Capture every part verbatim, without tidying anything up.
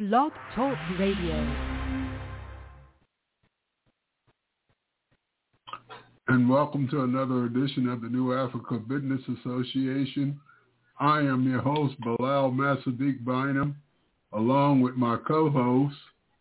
Blog Talk Radio. And welcome to another edition of the New Africa Business Association. I am your host, Bilal Masadiq Bynum, along with my co-host,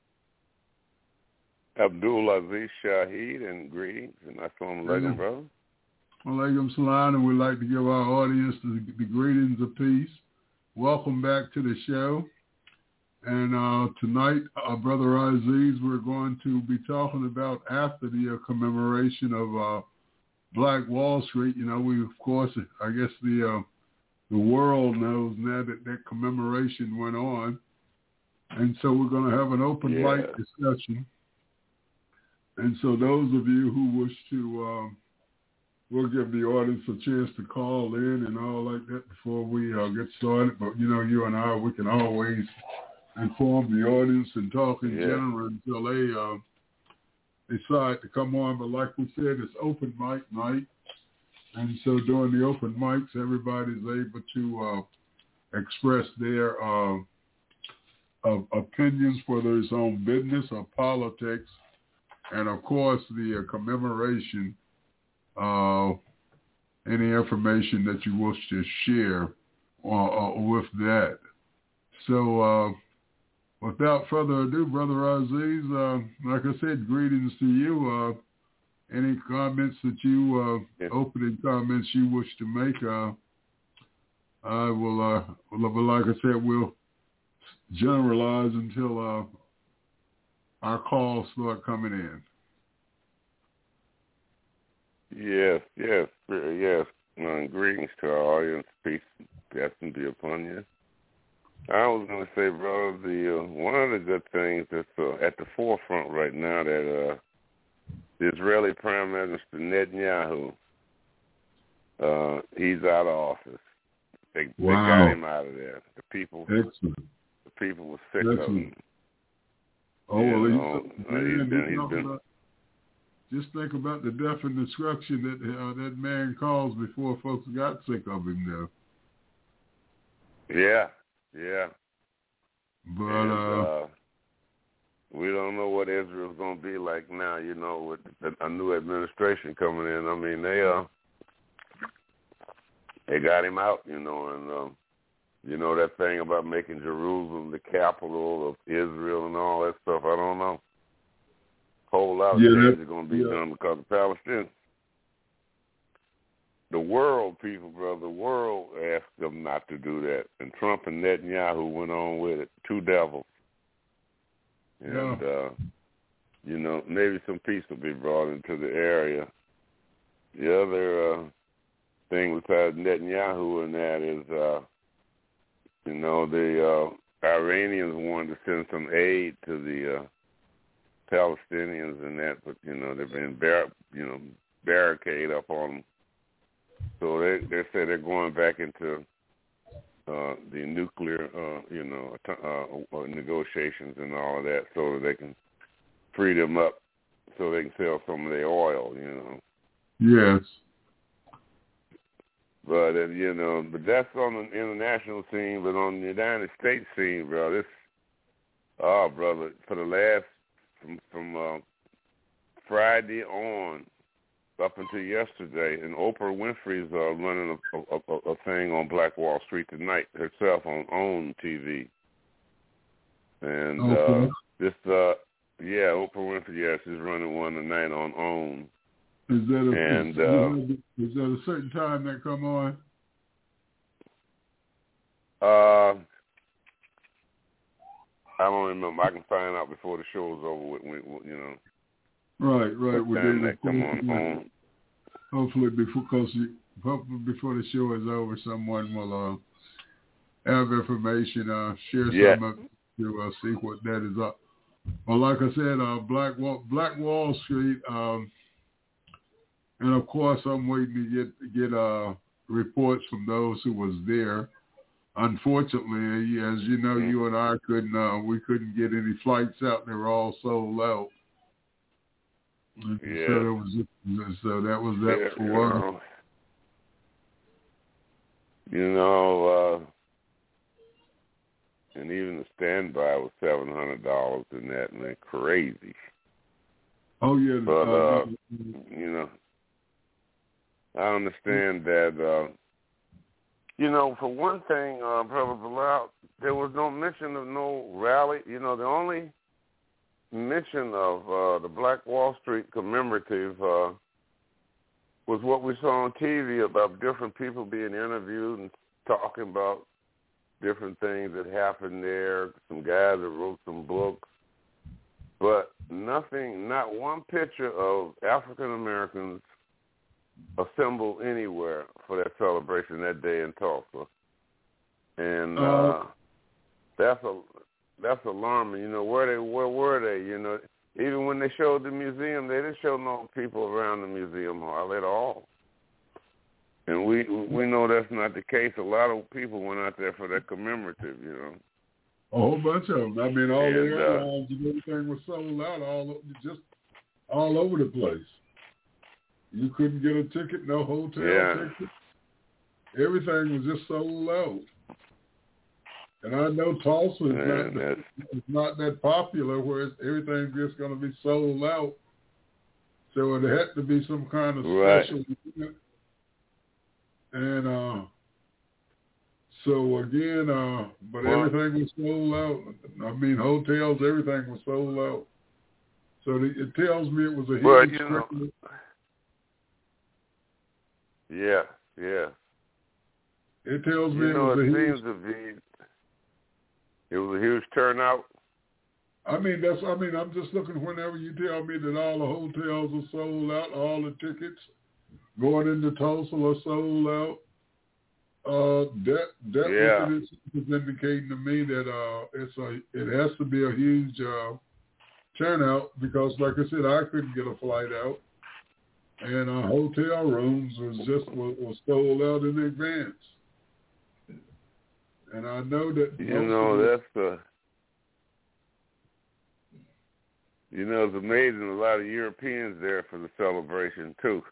Abdul Aziz Shaheed, and greetings, and assalamu alaikum, brother. Alaikum salam, and we'd like to give our audience the, the greetings of peace. Welcome back to the show. And uh, tonight, uh, Brother Aziz, we're going to be talking about after the uh, commemoration of uh, Black Wall Street. You know, we, of course, I guess the uh, the world knows now that that commemoration went on. And so we're going to have an open yeah. mic discussion. And so those of you who wish to, um, we'll give the audience a chance to call in and all like that before we uh, get started. But, you know, you and I, we can always inform the audience and talk in yeah. general until they uh, decide to come on. But like we said, it's open mic night. And so during the open mics, everybody's able to uh, express their uh, uh, opinions, whether it's on business or politics. And, of course, the uh, commemoration, uh, any information that you wish to share uh, uh, with that. So, uh, without further ado, Brother Aziz, uh, like I said, greetings to you. Uh, any comments that you, uh, yes. opening comments you wish to make, uh, I will, uh, well, like I said, we'll generalize until uh, our calls start coming in. Yes, yes, yes. Uh, greetings to our audience. Peace, blessing be upon you. I was going to say, brother, the uh, one of the good things that's uh, at the forefront right now that uh, the Israeli Prime Minister Netanyahu, uh, he's out of office. They, Wow. they got him out of there. The people, Excellent. the people were sick Excellent. of him. Oh, well, you he's, know, uh, man, he's been, he's been about, just think about the death and destruction that uh, that man caused before folks got sick of him, though. Yeah, yeah. But and, uh, uh, we don't know what Israel's going to be like now, you know, with a new administration coming in. I mean, they uh, they got him out, you know, and, um, you know, that thing about making Jerusalem the capital of Israel and all that stuff, I don't know. A whole lot of yeah, things that, are going to be yeah. done because of Palestinians. The world, people, brother, the world asked them not to do that. And Trump and Netanyahu went on with it, two devils. And, yeah. uh, you know, maybe some peace will be brought into the area. The other uh, thing besides Netanyahu and that is, uh, you know, the uh, Iranians wanted to send some aid to the uh, Palestinians and that, but, you know, they've been, bar- you know, barricade up on them. So they they say they're going back into uh, the nuclear, uh, you know, uh, uh, negotiations and all of that, so that they can free them up, so they can sell some of their oil, you know. Yes. But uh, you know, but that's on the international scene. But on the United States scene, bro, this, oh, brother, for the last from from uh, Friday on. Up until yesterday, and Oprah Winfrey's uh, running a, a, a, a thing on Black Wall Street tonight herself on OWN T V. And okay. uh, this, uh, yeah, Oprah Winfrey, yeah, she's running one tonight on OWN. Is that a, and, is, uh, is that a certain time that come on? Uh, I don't remember. I can find out before the show's over with, you know. Right, right. What time that come on, on. Hopefully before, cause you, hopefully before the show is over, someone will uh, have information, uh, share yeah. some of to uh, see what that is up. Well, like I said, uh, Black Wall, Black Wall Street, um, and of course I'm waiting to get get uh, reports from those who was there. Unfortunately, as you know, mm-hmm. you and I couldn't, uh, we couldn't get any flights out. They were all sold out. Yeah. So that was so that was that yeah, for you us. know, you know, uh, and even the standby was seven hundred dollars in that, man, crazy. Oh yeah, but uh, uh, you know, I understand that. Uh, you know, for one thing, uh, Brother Bilal, there was no mention of no rally. You know, the only mention of uh, the Black Wall Street commemorative uh, was what we saw on T V about different people being interviewed and talking about different things that happened there, some guys that wrote some books, but nothing, not one picture of African Americans assembled anywhere for that celebration that day in Tulsa. And uh, uh, that's a that's alarming. You know, where they where were they? You know, even when they showed the museum, they didn't show no people around the museum hall at all. And we we know that's not the case. A lot of people went out there for that commemorative, you know. A whole bunch of them. I mean, all and, the airlines uh, and everything was sold out, all just all over the place. You couldn't get a ticket, no hotel yeah. ticket. Everything was just sold out. And I know Tulsa is Man, not it's not that popular, where it's, everything's just going to be sold out. So it had to be some kind of special right. event. And uh, so again, uh, but well, everything was sold out. I mean, hotels, everything was sold out. So the, it tells me it was a huge well, you know, Christmas. Yeah, yeah. It tells me you it know, was it a huge. seems to be. It was a huge turnout. I mean, that's. I mean, I'm just looking. Whenever you tell me that all the hotels are sold out, all the tickets going into Tulsa are sold out. Uh, that that Yeah. is indicating to me that uh, it's a. It has to be a huge uh, turnout because, like I said, I couldn't get a flight out, and uh, hotel rooms was just was, was sold out in advance. And I know that You know, that's the. You know, it's amazing. A lot of Europeans there for the celebration too.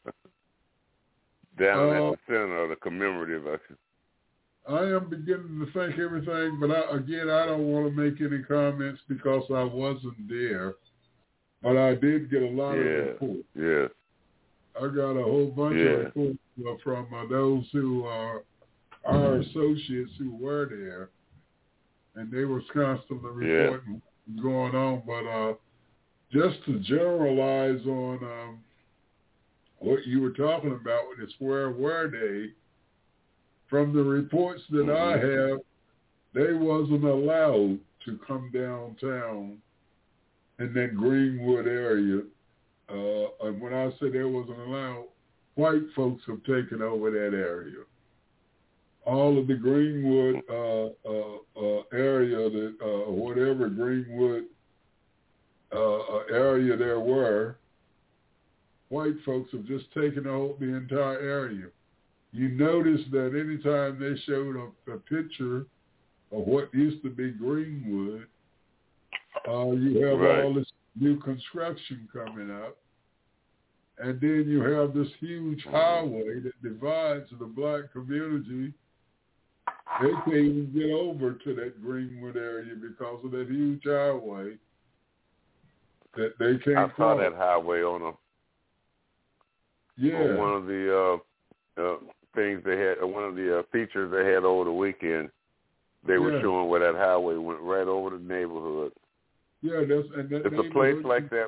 Down uh, at the center of the commemorative. I should. I am beginning to think everything, but I, again, I don't want to make any comments because I wasn't there. But I did get a lot yeah. of reports. Yeah. I got a whole bunch yeah. of reports uh, from uh, those who are our associates who were there, and they were constantly reporting yeah. what's going on. But uh, just to generalize on um, what you were talking about with the Square Ware Day, from the reports that mm-hmm. I have, they wasn't allowed to come downtown in that Greenwood area. Uh, and when I say they wasn't allowed, white folks have taken over that area. All of the Greenwood uh, uh, uh, area, that uh, whatever Greenwood uh, area there were, white folks have just taken over the entire area. You notice that anytime they showed a, a picture of what used to be Greenwood, uh, you have right. all this new construction coming up. And then you have this huge highway that divides the black community. They can't even get over to that Greenwood area because of that huge highway that they can't I saw cross. that highway on a yeah. on one of the uh, uh, things they had, uh, one of the uh, features they had over the weekend. They were yeah. showing where that highway went right over the neighborhood. Yeah, that's and that it's a place like that.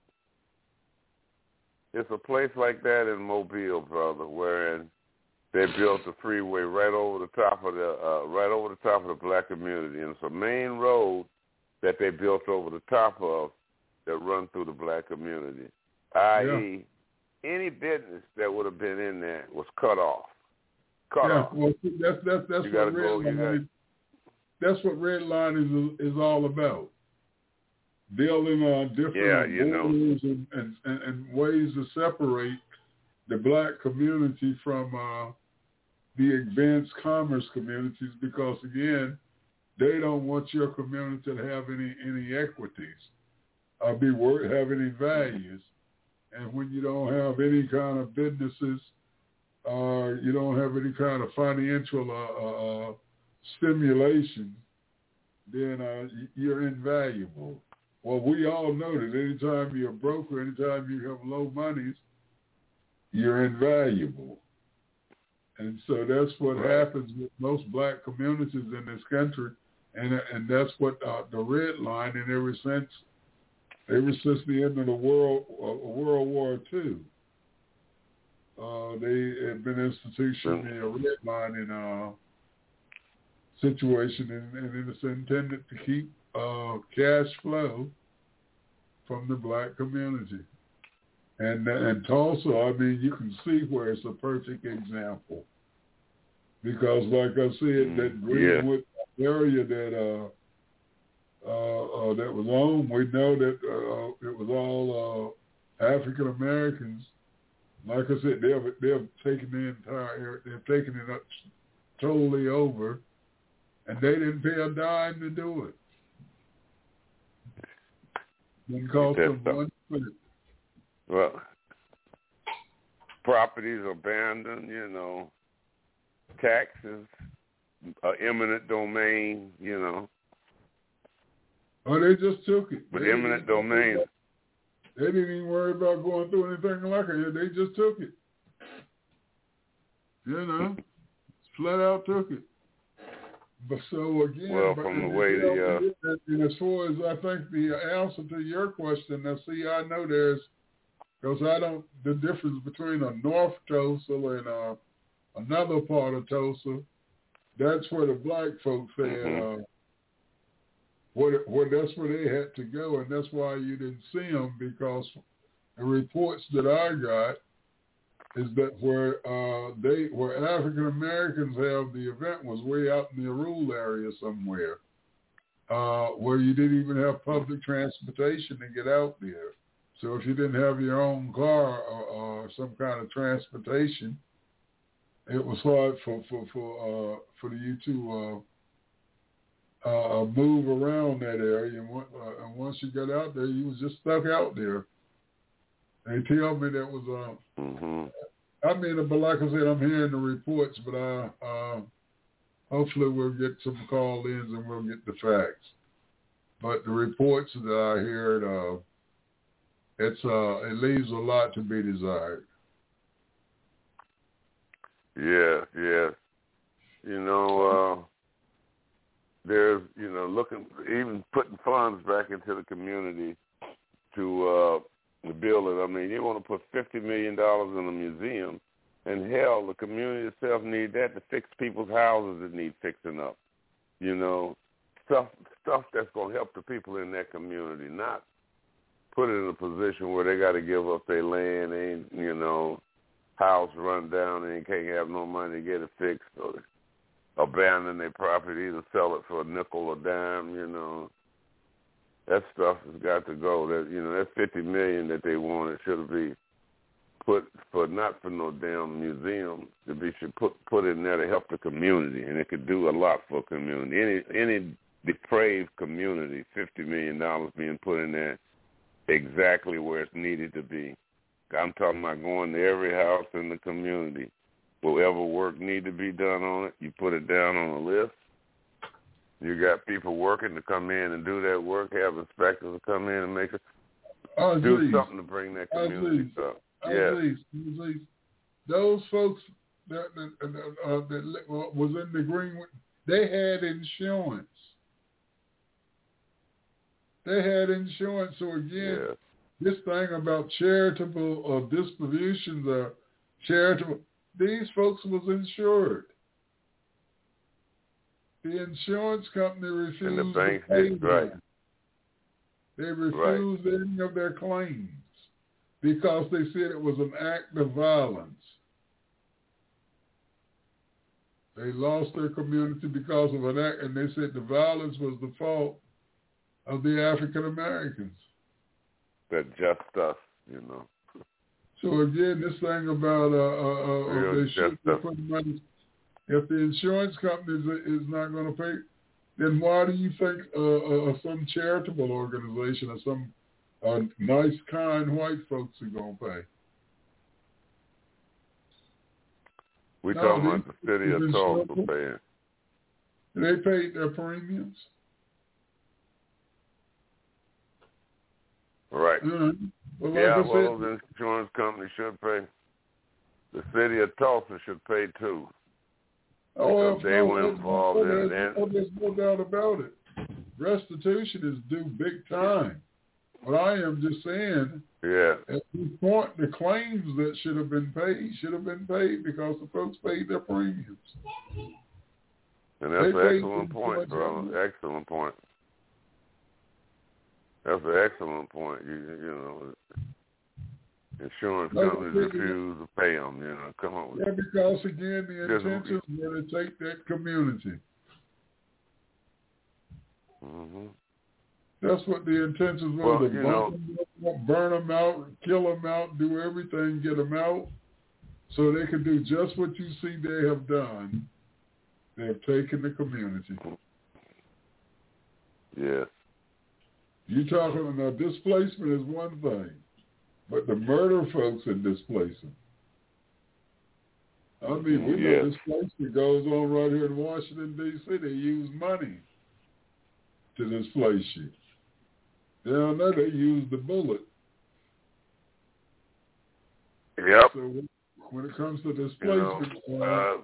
It's a place like that in Mobile, brother, wherein they built the freeway right over the top of the uh, right over the top of the black community, and it's a main road that they built over the top of that run through the black community. that is, yeah. any business that would have been in there was cut off. Cut yeah, off. well, that's that's that's you what red go, line. That's what red line is is all about. Building on different yeah, you borders know. and, and, and, and ways to separate the black community from uh, the advanced commerce communities, because again, they don't want your community to have any any equities or be worth have any values. And when you don't have any kind of businesses, uh, you don't have any kind of financial uh, uh, stimulation, then uh, you're invaluable. Well, we all know that anytime you're broke or anytime you have low monies, you're invaluable. And so that's what right. happens with most black communities in this country. And and that's what uh, the red line, and ever since ever since the end of the world uh, World War Two, uh, they have been institutionally a red line in a situation, and, and it's intended to keep uh, cash flow from the black community. And and Tulsa, I mean, you can see where it's a perfect example, because, like I said, that Greenwood yeah. area that uh, uh, uh, that was owned, we know that uh, it was all uh, African Americans. Like I said, they've they've taken the entire area, they've taken it up totally over, and they didn't pay a dime to do it. Didn't cost them one cent. Well, properties abandoned, you know, taxes, uh, eminent domain, you know. Oh, they just took it. But they eminent domain. They didn't even worry about going through anything like it. They just took it. You know, flat out took it. But so again, well, but from the way the uh, and as far as I think the answer to your question, now see, I know there's because I don't the difference between a North Tulsa and uh, another part of Tulsa. That's where the black folks had. Mm-hmm. Uh, where, where that's where they had to go, and that's why you didn't see them, because the reports that I got is that where uh, they where African Americans have the event was way out in the rural area somewhere, uh, where you didn't even have public transportation to get out there. So if you didn't have your own car or, or some kind of transportation, it was hard for for for uh, for you to uh, uh, move around that area. And, uh, and once you got out there, you was just stuck out there. They tell me that was. Uh, mm-hmm. I mean, but like I said, I'm hearing the reports, but I, uh, hopefully we'll get some call-ins and we'll get the facts. But the reports that I heard, uh, it's uh, it leaves a lot to be desired. Yeah, yeah. You know, uh, there's, you know, looking, even putting funds back into the community to uh, build it. I mean, you want to put fifty million dollars in a museum, and hell, the community itself need that to fix people's houses that need fixing up. You know, stuff stuff that's going to help the people in that community, not put it in a position where they got to give up their land, ain't, you know, house run down and they can't have no money to get it fixed, or abandon their property to sell it for a nickel or dime, you know. That stuff has got to go. That, you know, that fifty million that they wanted should be put for, not for no damn museum. To be should put put in there to help the community, and it could do a lot for a community. Any any depraved community, fifty million dollars being put in there exactly where it's needed to be. I'm talking about going to every house in the community. Whatever work need to be done on it, you put it down on a list. You got people working to come in and do that work, have inspectors to come in and make it, oh, do geez. something to bring that community oh, up. Oh, yeah. Geez. Geez. Those folks that, that, uh, that was in the Greenwood, they had insurance. They had insurance. So again, yeah. this thing about charitable or uh, distributions or charitable, these folks was insured. The insurance company refused and the banks to pay did, them. right. They refused right. any of their claims because they said it was an act of violence. They lost their community because of an act, and they said the violence was the fault of the African Americans. That just us, you know. So again, this thing about uh, uh, uh, they should be putting money. If the insurance company is, is not going to pay, then why do you think uh, uh, some charitable organization or some uh, nice, kind white folks are going to pay? We no, talking about the city of Tulsa paying. They paid their premiums. Mm-hmm. Well, like yeah, I well, said, those insurance companies should pay. The city of Tulsa should pay too. oh, They no, were there's, involved no, in it. there's, And, no, there's no doubt about it. Restitution is due big time. But I am just saying, yeah. at this point, the claims that should have been paid should have been paid because the folks paid their premiums. And that's They an paid excellent point, much brother. money. Excellent point. That's an excellent point. You, you know, insurance Like companies I said, refuse to pay them. You know, come on. Yeah, because again, the Just- intentions were to take that community. Mm-hmm. That's what the intentions were, Well, to you burn, know, them out, burn them out, kill them out, do everything, get them out, so they can do just what you see they have done. They have taken the community. yes. You talking about displacement is one thing, but the murder folks are displacing. I mean, we Yes. know displacement goes on right here in Washington, D C They use money to displace you. Down there, they use the bullet. Yep. So when it comes to displacement, you know, uh,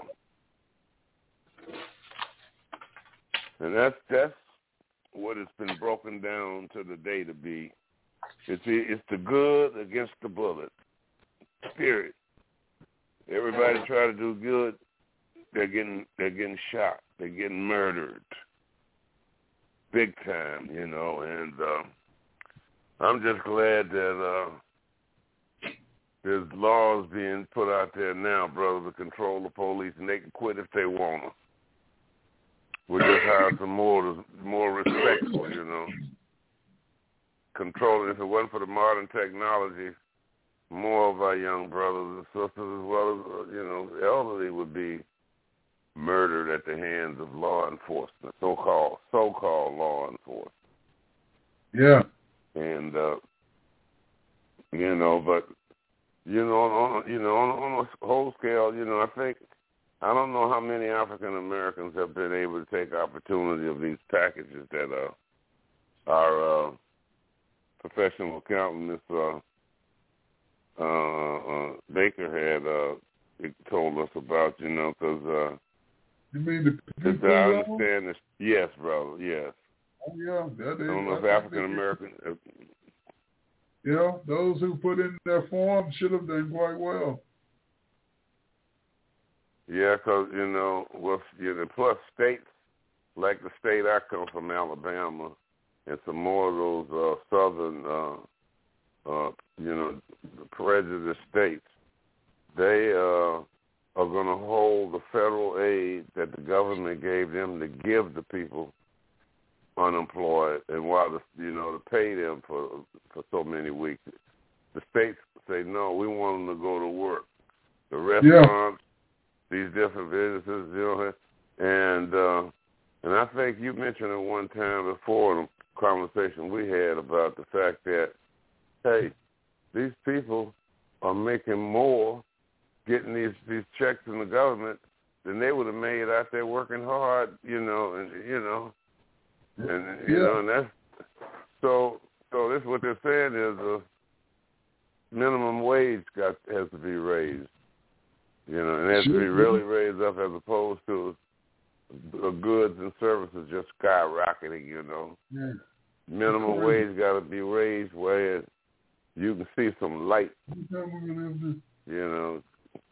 and that's that's what it's been broken down to the day to be. It's the, it's the good against the bullet. Period. Everybody try to do good, they're getting they're getting shot. They're getting murdered. Big time, you know, and uh, I'm just glad that uh, there's laws being put out there now, brother, to control the police, and they can quit if they want to. We'll just have some more, more respectful, you know. Controlling. If it wasn't for the modern technology, more of our young brothers and sisters, as well as, you know, the elderly, would be murdered at the hands of law enforcement, so-called so-called law enforcement. yeah, And uh, you know, but you know, on you know, on, on a whole scale, you know, I think I don't know how many African Americans have been able to take opportunity of these packages that uh, our uh, professional accountant, Miz Uh, uh, uh, Baker, had uh, told us about, you know, because. Uh, you mean the Because people? I understand this. Yes, brother. Yes. Oh yeah, that is. I don't know if I African American. Yeah, those who put in their form should have done quite well. Yeah, because you know, with you know, plus states like the state I come from, Alabama, and some more of those uh, southern, uh, uh, you know, prejudiced states, they uh, are going to hold the federal aid that the government gave them to give the people unemployed, and while the, you know, to pay them for for so many weeks, the states say no, we want them to go to work. The restaurants, yeah. These different businesses, you know, and uh, and I think you mentioned it one time before in a conversation we had about the fact that, hey, these people are making more getting these, these checks from the government than they would have made out there working hard, you know, and you know, and you yeah. know, and that's so. So this what they're saying is the minimum wage got has to be raised, you know, and it has sure. to be really raised up as opposed to the goods and services just skyrocketing, you know. Yeah. Minimum wage got to be raised where you can see some light, you know.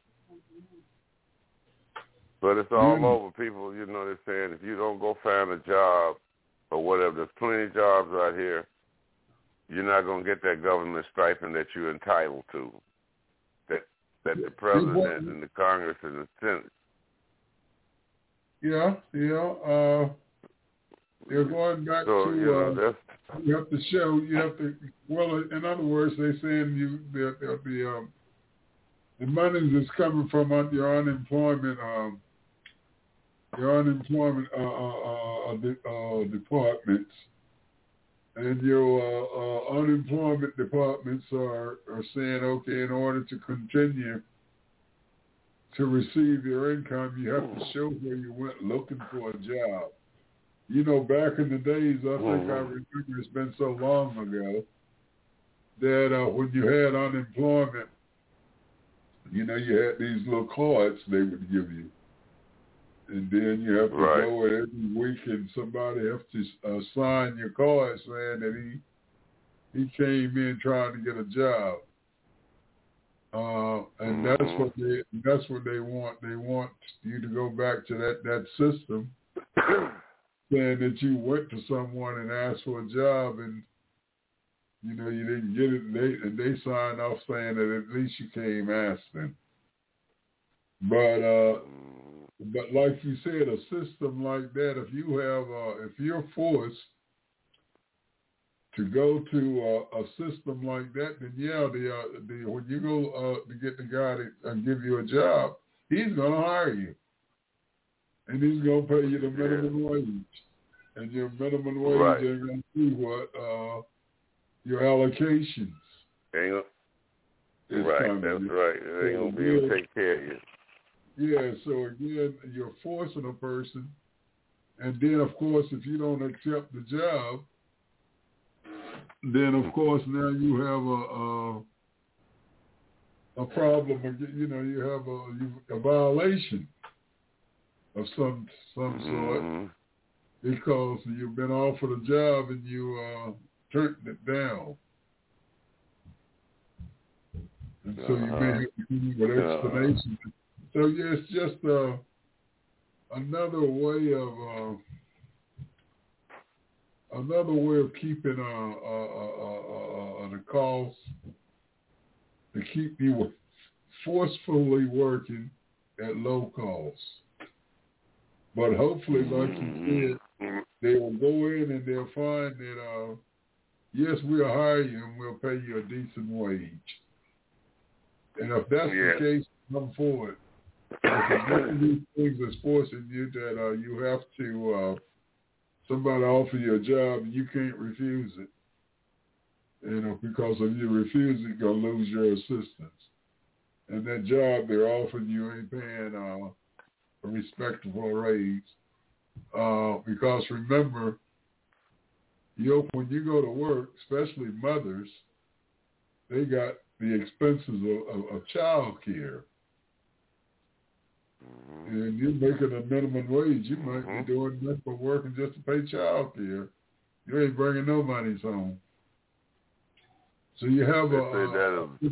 But it's all mm. over. People, you know, they're saying if you don't go find a job or whatever, there's plenty of jobs out here, you're not going to get that government stipend that you're entitled to, that that the president and the Congress and the Senate. Yeah, yeah. Uh, you're going back so, to, you know, uh, that's, you have to show, you have to, well, in other words, they're saying you, the, the, the, um, the money that's coming from your unemployment, um, your unemployment uh, uh, uh, uh, departments, and your uh, uh, unemployment departments are, are saying, okay, in order to continue to receive your income, you have to show where you went looking for a job. You know, back in the days, I think mm-hmm. I remember it's been so long ago, that uh, when you had unemployment, you know, you had these little cards they would give you. And then you have to right. go every week and somebody have to uh, sign your card saying that he he came in trying to get a job. Uh, and mm-hmm. that's what they that's what they want. They want you to go back to that, that system saying that you went to someone and asked for a job and you know, you didn't get it, and they, and they signed off saying that at least you came asking. But, uh, but like you said, a system like that, if you have, uh, if you're forced to go to uh, a system like that, then yeah, the, uh, the when you go uh, to get the guy to uh, give you a job, he's going to hire you. And he's going to pay you the minimum yeah. wage. And your minimum wage right. ain't going to see what, uh, your allocations. Ain't gonna, right, that's right. It ain't going to be able to take care of you. Yeah, so again, you're forcing a person. And then, of course, if you don't accept the job, then, of course, now you have a a, a problem. You know, you have a, a violation of some some mm-hmm. sort because you've been offered a job and you uh, turned it down. And so you may have to give an explanation. Uh-huh. So, yeah, it's just uh, another way of uh, another way of keeping uh, uh, uh, uh, uh, the cost to keep you forcefully working at low cost. But hopefully, like you said, they will go in and they'll find that, uh, yes, we'll hire you and we'll pay you a decent wage. And if that's yeah. the case, come forward. Because one of these things that's forcing you that uh, you have to, uh, somebody offer you a job, you can't refuse it. You know, because if you refuse it, you're going to lose your assistance. And that job they're offering you ain't paying uh, a respectable raise. Uh, because remember, you know, when you go to work, especially mothers, they got the expenses of, of, of child care. Mm-hmm. And you're making a minimum wage. You might mm-hmm. be doing that for working just to pay child care. You ain't bringing no monies home. So you have they a... Say that, is,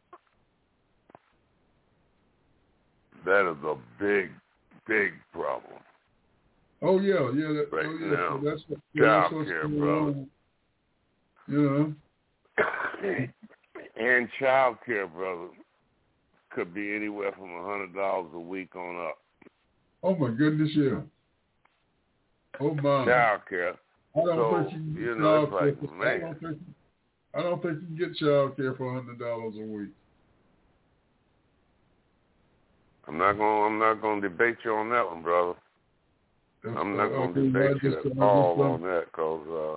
that is a big, big problem. Oh, yeah, yeah. That, right oh, yeah. now, So that's what, child that's care, brother. You know? And child care, brother, could be anywhere from one hundred dollars a week on up. Oh, my goodness, yeah. Oh, my. Child care. I don't so, think you can get you know, child it's like, care. man. I don't think, I don't think you can get child care for one hundred dollars a week. I'm not going I'm not going to debate you on that one, brother. That's, I'm not going to okay, debate you at all on that because uh,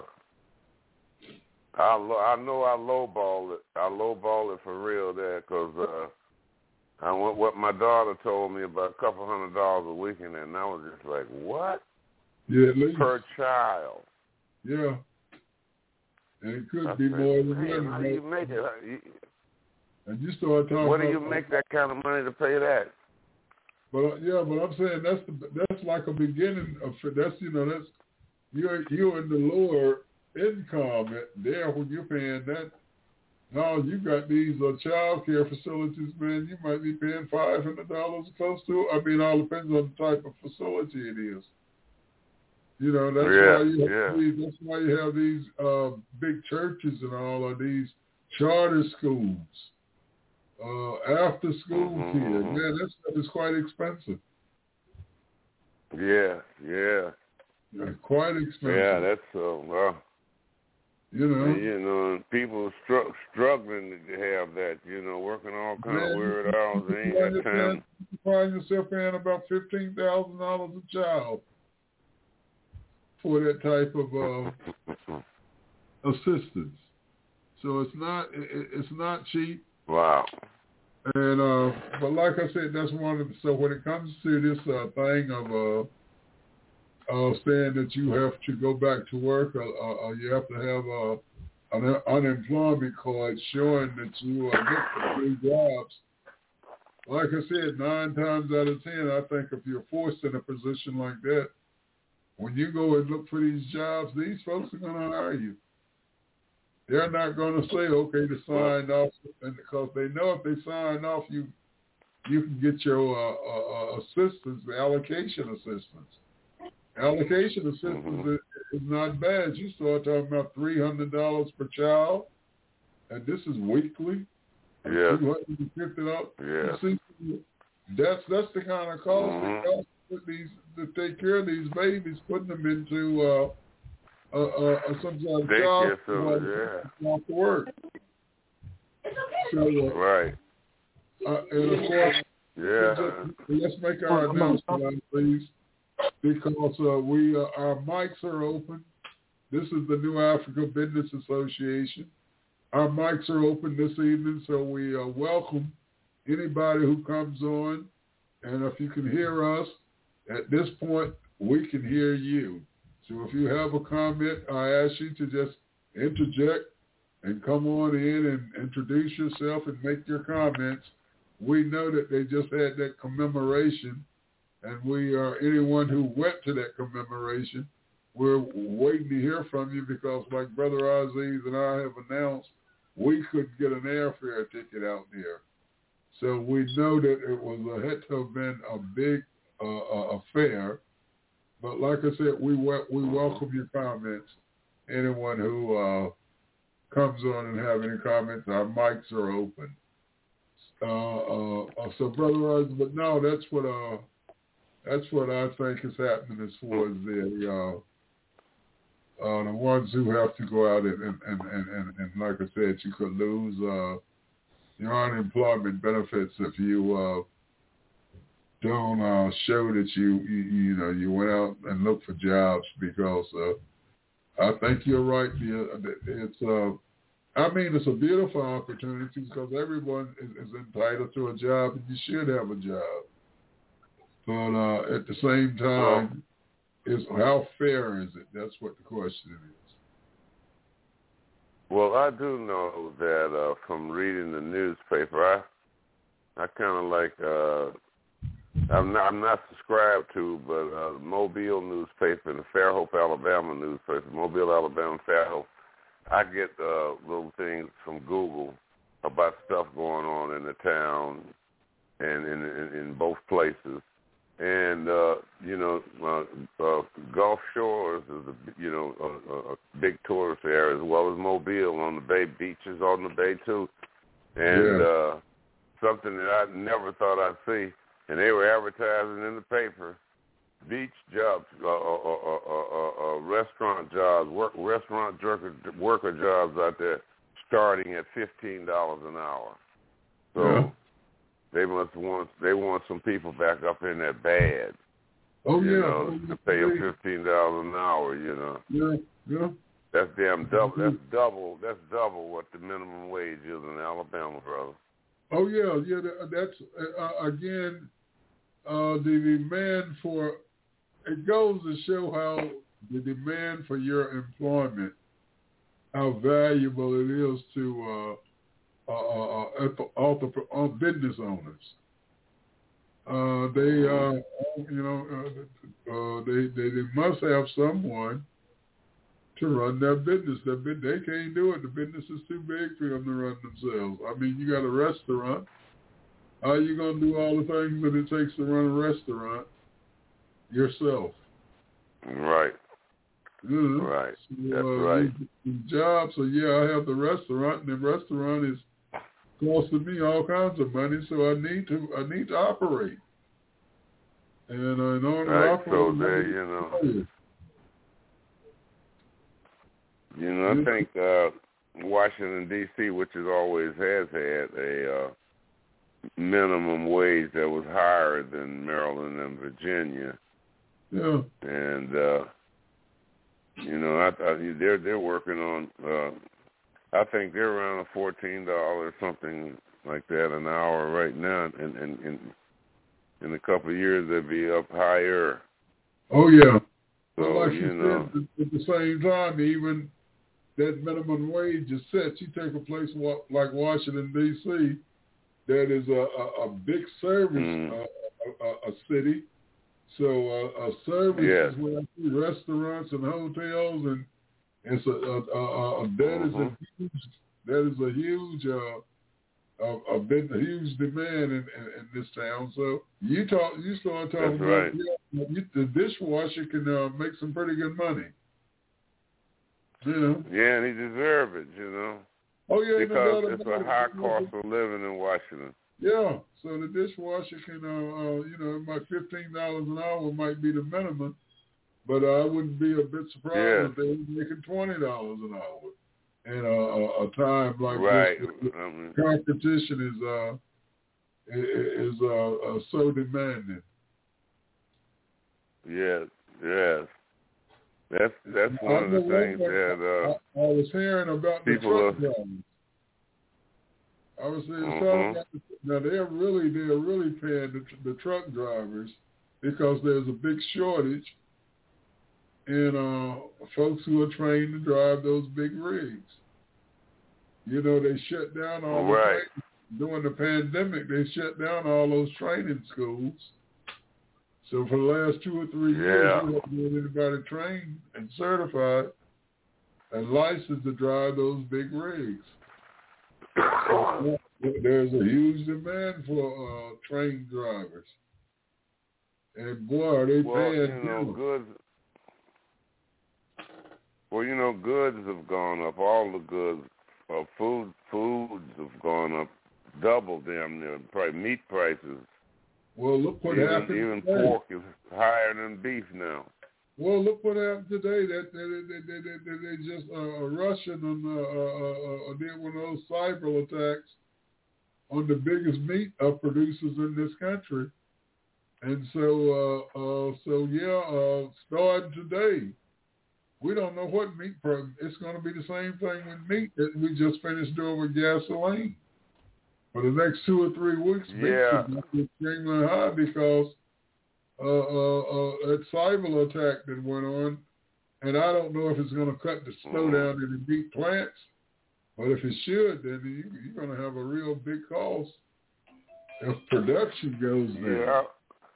I, lo- I know I lowball it. I lowball it for real there because uh, I went, what my daughter told me about a couple hundred dollars a week in there, and I was just like, what? Yeah, at least. Per child. Yeah. And it could I be said, more than man, that. How do you make it? You, and you start talking What do you about, make that kind of money to pay that? But yeah, but I'm saying that's the, that's like a beginning of that's you know that's you're you're in the lower income there when you're paying that. Now you got these uh, child care facilities, man. You might be paying five hundred dollars close to. I mean, all depends on the type of facility it is. You know, that's yeah, why you have yeah. these, that's why you have these uh, big churches and all of these charter schools. Uh, after school mm-hmm, care, mm-hmm. man, that stuff is quite expensive. Yeah, yeah. Yeah, quite expensive. Yeah, that's uh, well. You know, and, you know, people str- struggling to have that. You know, working all kind man, of weird hours. They ain't got time. You find yourself paying about fifteen thousand dollars a child for that type of uh, assistance. So it's not it, it's not cheap. Wow. And uh, but like I said, that's one of the, so when it comes to this uh, thing of uh, uh, saying that you have to go back to work, uh, uh, you have to have a, an unemployment card showing that you are looking for jobs. Like I said, nine times out of ten, I think if you're forced in a position like that, when you go and look for these jobs, these folks are going to hire you. They're not going to say, okay, to sign off, and because they know if they sign off, you you can get your uh, uh, assistance, the allocation assistance. Allocation assistance mm-hmm. is, is not bad. You start talking about three hundred dollars per child, and this is weekly. Yeah. two hundred fifty dollars. Yeah. See, that's that's the kind of cost mm-hmm. it costs to, these, to take care of these babies, putting them into uh, uh, uh, some sort of job yeah. off to work. So, uh, right. Uh, and of course, yeah. just, let's make our announcement, please, because uh, we uh, our mics are open. This is the New Africa Business Association. Our mics are open this evening, so we uh, welcome anybody who comes on. And if you can hear us, at this point, we can hear you. So if you have a comment, I ask you to just interject and come on in and introduce yourself and make your comments. We know that they just had that commemoration, and we are anyone who went to that commemoration, we're waiting to hear from you because, like Brother Aziz and I have announced, we couldn't get an airfare ticket out there. So we know that it was a, had to have been a big uh, affair. But like I said, we we welcome your comments. Anyone who uh, comes on and have any comments, our mics are open. Uh, uh, so, Brother Aziz, but no, that's what uh, that's what I think is happening as far as the uh, Uh, the ones who have to go out and, and, and, and, and, and like I said, you could lose uh, your unemployment benefits if you uh, don't uh, show that you, you you know you went out and looked for jobs, because uh, I think you're right. It's uh, I mean it's a beautiful opportunity because everyone is, is entitled to a job and you should have a job, but uh, at the same time. Is how fair is it? That's what the question is. Well, I do know that uh, from reading the newspaper, I I kind of like uh, I'm not I'm not subscribed to, but uh, Mobile newspaper and the Fairhope, Alabama newspaper, Mobile, Alabama, Fairhope. I get uh, little things from Google about stuff going on in the town and in in, in both places. And, uh, you know, uh, uh, Gulf Shores is, a, you know, a, a big tourist area, as well as Mobile on the bay, beaches on the bay, too. And yeah. uh, something that I never thought I'd see, and they were advertising in the paper, beach jobs, uh, uh, uh, uh, uh, restaurant jobs, work, restaurant worker, worker jobs out there starting at fifteen dollars an hour. So... Yeah. They must want they want some people back up in that bad. Oh you yeah, know, oh, to pay them fifteen dollars an hour. You know. Yeah, yeah. That's damn double. That's double. That's double what the minimum wage is in Alabama, brother. Oh yeah, yeah. That's uh, again uh, the demand for. It goes to show how the demand for your employment, how valuable it is to. Uh, Uh, uh, uh, uh, business owners. Uh, they, uh, you know, uh, uh, they, they they must have someone to run their business. Their, they can't do it. The business is too big for them to run themselves. I mean, you got a restaurant. How are you going to do all the things that it takes to run a restaurant yourself? Right. Mm-hmm. Right. So, That's uh, right. These jobs. So yeah, I have the restaurant, and the restaurant is costing me all kinds of money, so I need to I need to operate. And uh, in order right, to operate, so there, you know, you know, I think uh, Washington D C, which has always has had a uh, minimum wage that was higher than Maryland and Virginia. Yeah. And uh, you know, I, I they're they're working on. Uh, I think they're around fourteen dollars, something like that, an hour right now, and in, in, in a couple of years they'll be up higher. Oh yeah. So well, like you you know, said, at the same time, even that minimum wage is set. You take a place like Washington, D C, that is a, a, a big service mm. uh, a, a city. So uh, a service yes. is where I see restaurants and hotels, and it's a, a, a, a that mm-hmm. is a huge that is a huge uh, a, a bit a huge demand in, in, in this town. So you talk you start talking That's about right. yeah, you, the dishwasher can uh, make some pretty good money. Yeah. Yeah, and he deserves it, you know. Oh yeah, because no it's a high cost of living in Washington. Yeah, so the dishwasher can, uh, uh, you know, my fifteen dollars an hour might be the minimum, but I wouldn't be a bit surprised yeah. if they were making twenty dollars an hour in a, a, a time like right. this. I mean, competition is uh is uh, uh, so demanding. Yes, yes. That's that's one I of the things that, that uh, I, I was hearing about the truck drivers. I was saying, mm-hmm. talking about the, now they're really they're really paying the, the truck drivers because there's a big shortage in uh, folks who are trained to drive those big rigs. You know, they shut down all right. the during the pandemic. They shut down all those training schools. So for the last two or three yeah. years, we haven't had anybody trained and certified and licensed to drive those big rigs. There's a huge demand for uh, trained drivers, and boy, are they well, paying you know, goods. Well, you know, goods have gone up. All the goods, uh, food, foods have gone up, double damn near. Probably meat prices. Well, look what even, happened. Even today. pork is higher than beef now. Well, look what happened today. That they they they, they, they just uh, Russian and uh, uh, uh, did one of those cyber attacks on the biggest meat uh, producers in this country, and so uh, uh, so yeah, uh, starting today, we don't know what meat. Pro- it's going to be the same thing with meat that we just finished doing with gasoline. For the next two or three weeks, meat yeah. is going to be extremely high because. Uh, uh, uh, that cyber attack that went on, and I don't know if it's going to cut the slow down in the meat plants, but if it should, then you, you're going to have a real big cost if production goes there. Yeah.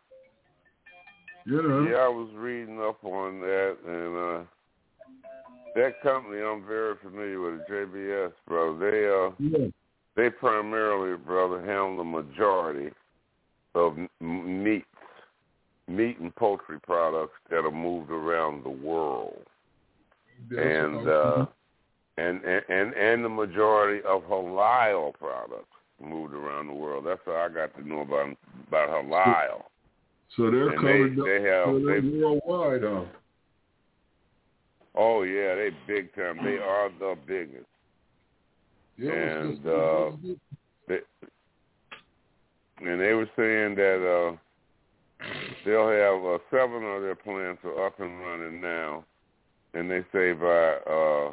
You know? Yeah, I was reading up on that, and uh, that company I'm very familiar with, J B S, brother. They uh, yeah. they primarily, brother, handle the majority of m- meat. meat and poultry products that are moved around the world, That's and, uh, and and and and the majority of halal products moved around the world. That's how I got to know about about halal. So they're and coming. They, they have so they're they, worldwide, huh? Oh yeah, they big time. They are the biggest. Yeah, and uh, they, and they were saying that. Uh, They'll have uh, seven of their plants are up and running now, and they say by uh,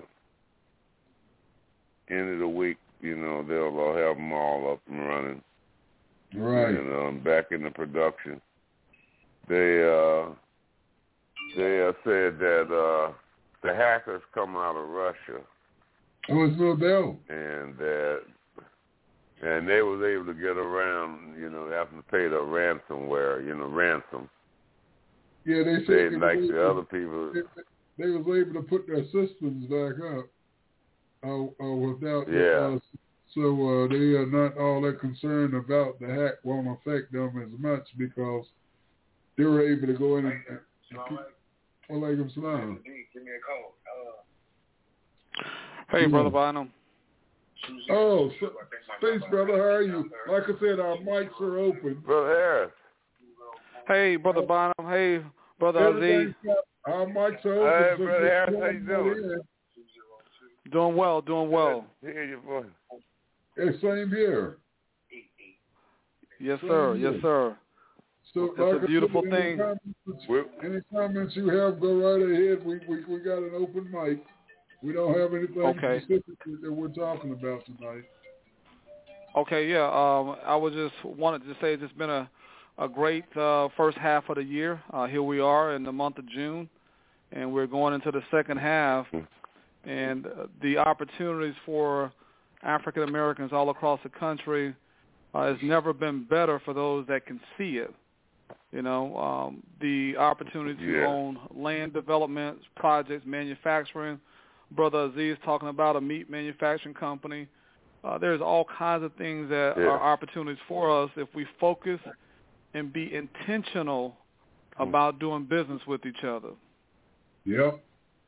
end of the week, you know, they'll uh, have them all up and running, right? And um, back into production. They uh, they uh, said that uh, the hackers come out of Russia. Oh, it's no doubt. And that. And they was able to get around, you know, having to pay the ransomware, you know, ransom. Yeah, they said they, like the other people. They, they was able to put their systems back up uh, uh, without. Yeah. Uh, so uh, they are not all that concerned about the hack won't affect them as much because they were able to go in and, and, and keep. Walaikum salam. Give me a call. Uh, hey, yeah. Brother Bynum. Oh, so, thanks, brother. How are you? Like I said, our mics are open. Brother Harris. Hey, Brother Bynum. Hey, Brother Aziz. Our mics are open. Hey, so Brother Harris, how you doing? Doing well, doing well. Hear your voice. Yeah, same here. Yes, sir. Same yes, here. sir. So, it's like a beautiful said, thing. Any comments, any comments you have, go right ahead. We we we got an open mic. We don't have anything okay. specific that we're talking about tonight. Okay, yeah. Um, I was just wanted to say it's been a, a great uh, first half of the year. Uh, here we are in the month of June, and we're going into the second half. And uh, the opportunities for African Americans all across the country uh, has never been better for those that can see it. You know, um, the opportunity to yeah. own land development projects, manufacturing. Brother Aziz talking about a meat manufacturing company. Uh, there's all kinds of things that yeah. are opportunities for us if we focus and be intentional about doing business with each other. Yep.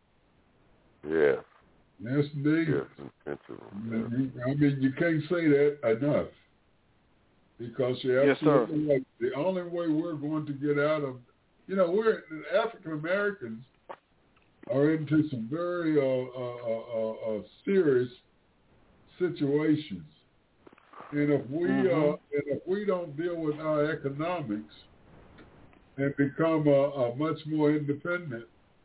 Yeah. Yes, indeed. Yes, intentional. I mean, you can't say that enough. Because you're yes, absolutely sir. right. The only way we're going to get out of, you know, we're African Americans are into some very uh, uh, uh, uh, serious situations, and if we mm-hmm. uh, and if we don't deal with our economics and become uh, uh, much more independent,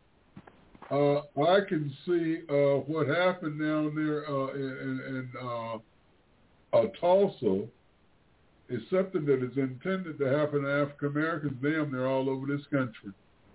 uh, I can see uh, what happened down there uh, in, in uh, uh, Tulsa. It's something that is intended to happen to African Americans. Damn, they're all over this country.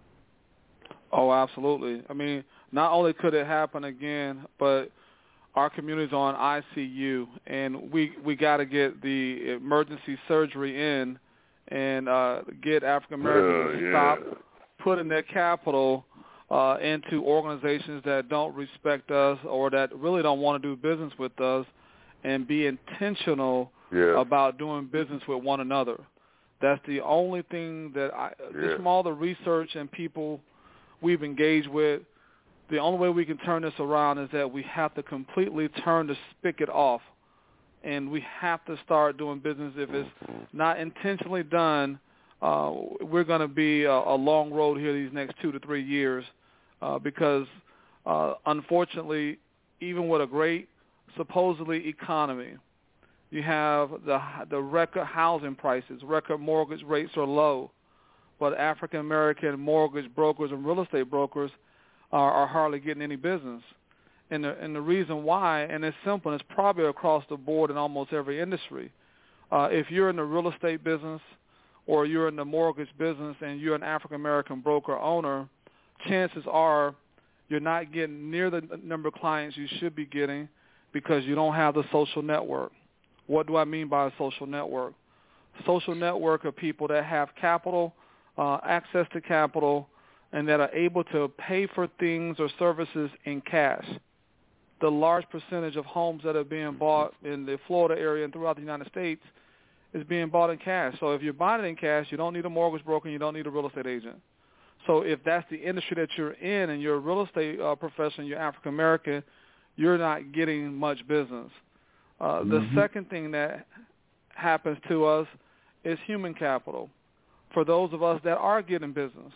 Oh, absolutely. I mean, not only could it happen again, but our community's on I C U, and we we got to get the emergency surgery in and uh, get African Americans uh, to yeah. stop putting their capital uh, into organizations that don't respect us or that really don't want to do business with us, and be intentional yeah. about doing business with one another. That's the only thing that I, yeah. just from all the research and people we've engaged with, the only way we can turn this around is that we have to completely turn the spigot off, and we have to start doing business. If it's not intentionally done, uh, we're going to be a, a long road here these next two to three years uh, because, uh, unfortunately, even with a great supposedly economy, you have the the record housing prices, record mortgage rates are low, but African-American mortgage brokers and real estate brokers are, are hardly getting any business. And the, and the reason why, and it's simple, and it's probably across the board in almost every industry. Uh, if you're in the real estate business or you're in the mortgage business and you're an African-American broker owner, chances are you're not getting near the number of clients you should be getting because you don't have the social network. What do I mean by a social network? Social network are people that have capital, uh, access to capital, and that are able to pay for things or services in cash. The large percentage of homes that are being bought in the Florida area and throughout the United States is being bought in cash. So if you're buying it in cash, you don't need a mortgage broker and you don't need a real estate agent. So if that's the industry that you're in and you're a real estate uh, professional, you're African American, you're not getting much business. Uh, Mm-hmm. The second thing that happens to us is human capital. For those of us that are getting business,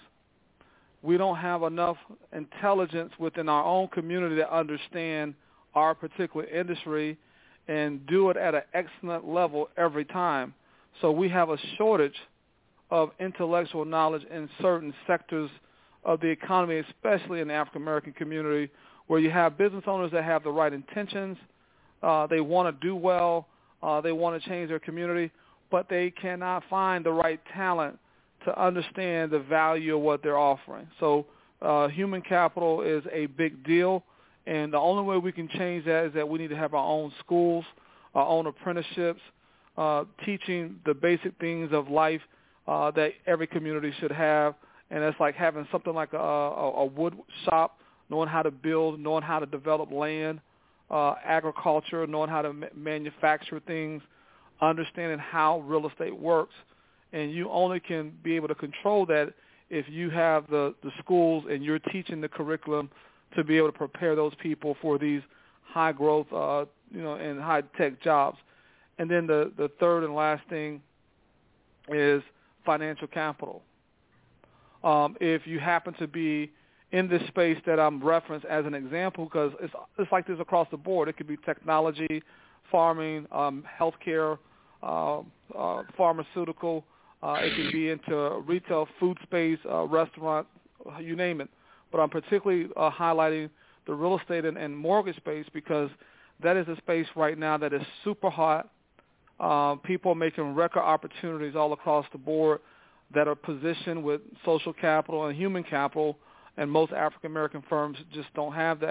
we don't have enough intelligence within our own community to understand our particular industry and do it at an excellent level every time. So we have a shortage of intellectual knowledge in certain sectors of the economy, especially in the African American community, where you have business owners that have the right intentions. Uh, they want to do well. Uh, they want to change their community, but they cannot find the right talent to understand the value of what they're offering. So uh, human capital is a big deal, and the only way we can change that is that we need to have our own schools, our own apprenticeships, uh, teaching the basic things of life uh, that every community should have, and it's like having something like a, a, a wood shop, knowing how to build, knowing how to develop land, Uh, agriculture, knowing how to ma- manufacture things, understanding how real estate works. And you only can be able to control that if you have the, the schools and you're teaching the curriculum to be able to prepare those people for these high growth, uh, you know, and high tech jobs. And then the, the third and last thing is financial capital. Um, if you happen to be in this space that I'm referenced as an example, because it's, it's like this across the board. It could be technology, farming, um, healthcare, uh, uh, pharmaceutical. Uh, it can be into retail, food space, uh, restaurant, you name it. But I'm particularly uh, highlighting the real estate and, and mortgage space because that is a space right now that is super hot. Uh, people are making record opportunities all across the board that are positioned with social capital and human capital, and most African-American firms just don't have that.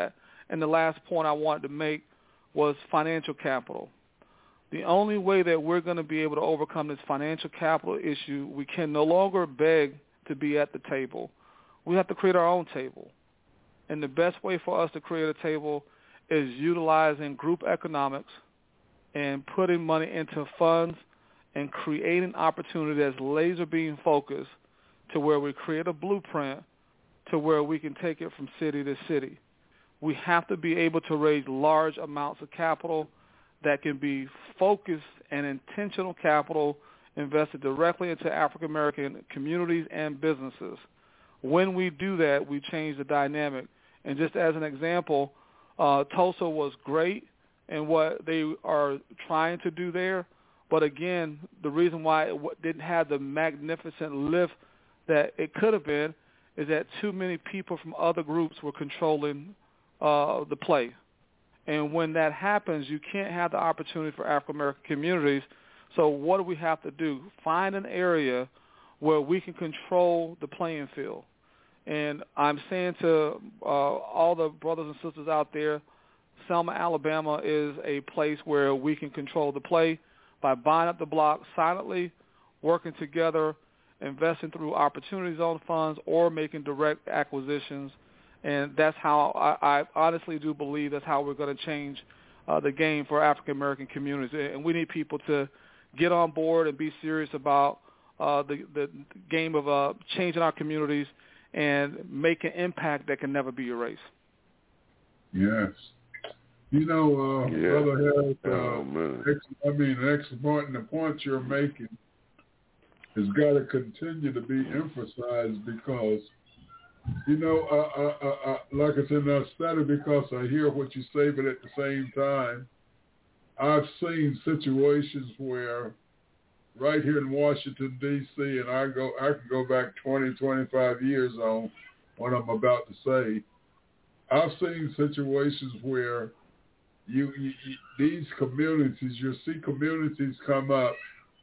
And the last point I wanted to make was financial capital. The only way that we're going to be able to overcome this financial capital issue, we can no longer beg to be at the table. We have to create our own table. And the best way for us to create a table is utilizing group economics and putting money into funds and creating opportunity that's laser beam focused to where we create a blueprint to where we can take it from city to city. We have to be able to raise large amounts of capital that can be focused and intentional capital invested directly into African American communities and businesses. When we do that, we change the dynamic. And just as an example, uh, Tulsa was great in what they are trying to do there. But again, the reason why it w- didn't have the magnificent lift that it could have been is that too many people from other groups were controlling uh, the play. And when that happens, you can't have the opportunity for African American communities. So what do we have to do? Find an area where we can control the playing field. And I'm saying to uh, all the brothers and sisters out there, Selma, Alabama is a place where we can control the play by buying up the block silently, working together, investing through opportunity zone funds, or making direct acquisitions. And that's how I, I honestly do believe that's how we're going to change uh, the game for African-American communities. And we need people to get on board and be serious about uh, the, the game of uh, changing our communities and make an impact that can never be erased. Yes. You know, uh, yeah. Brother Harris, uh, oh, ex, I mean, the excellent point, and the point you're making has got to continue to be emphasized because, you know, uh, uh, uh, uh, like I said, I study because I hear what you say, but at the same time, I've seen situations where right here in Washington, D C, and I go, I can go back twenty, twenty-five years on what I'm about to say. I've seen situations where you, you, you these communities, you'll see communities come up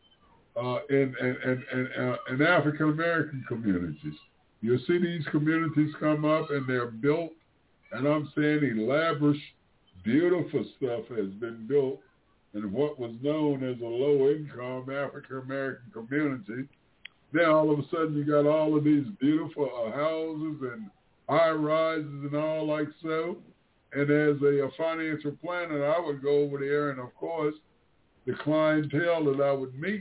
uh, in, in, in, in, uh, in African American communities. You'll see these communities come up and they're built, and I'm saying elaborate, beautiful stuff has been built in what was known as a low-income African-American community. Then all of a sudden you got all of these beautiful uh, houses and high-rises and all like so. And as a, a financial planner, I would go over there and, of course, the clientele that I would meet,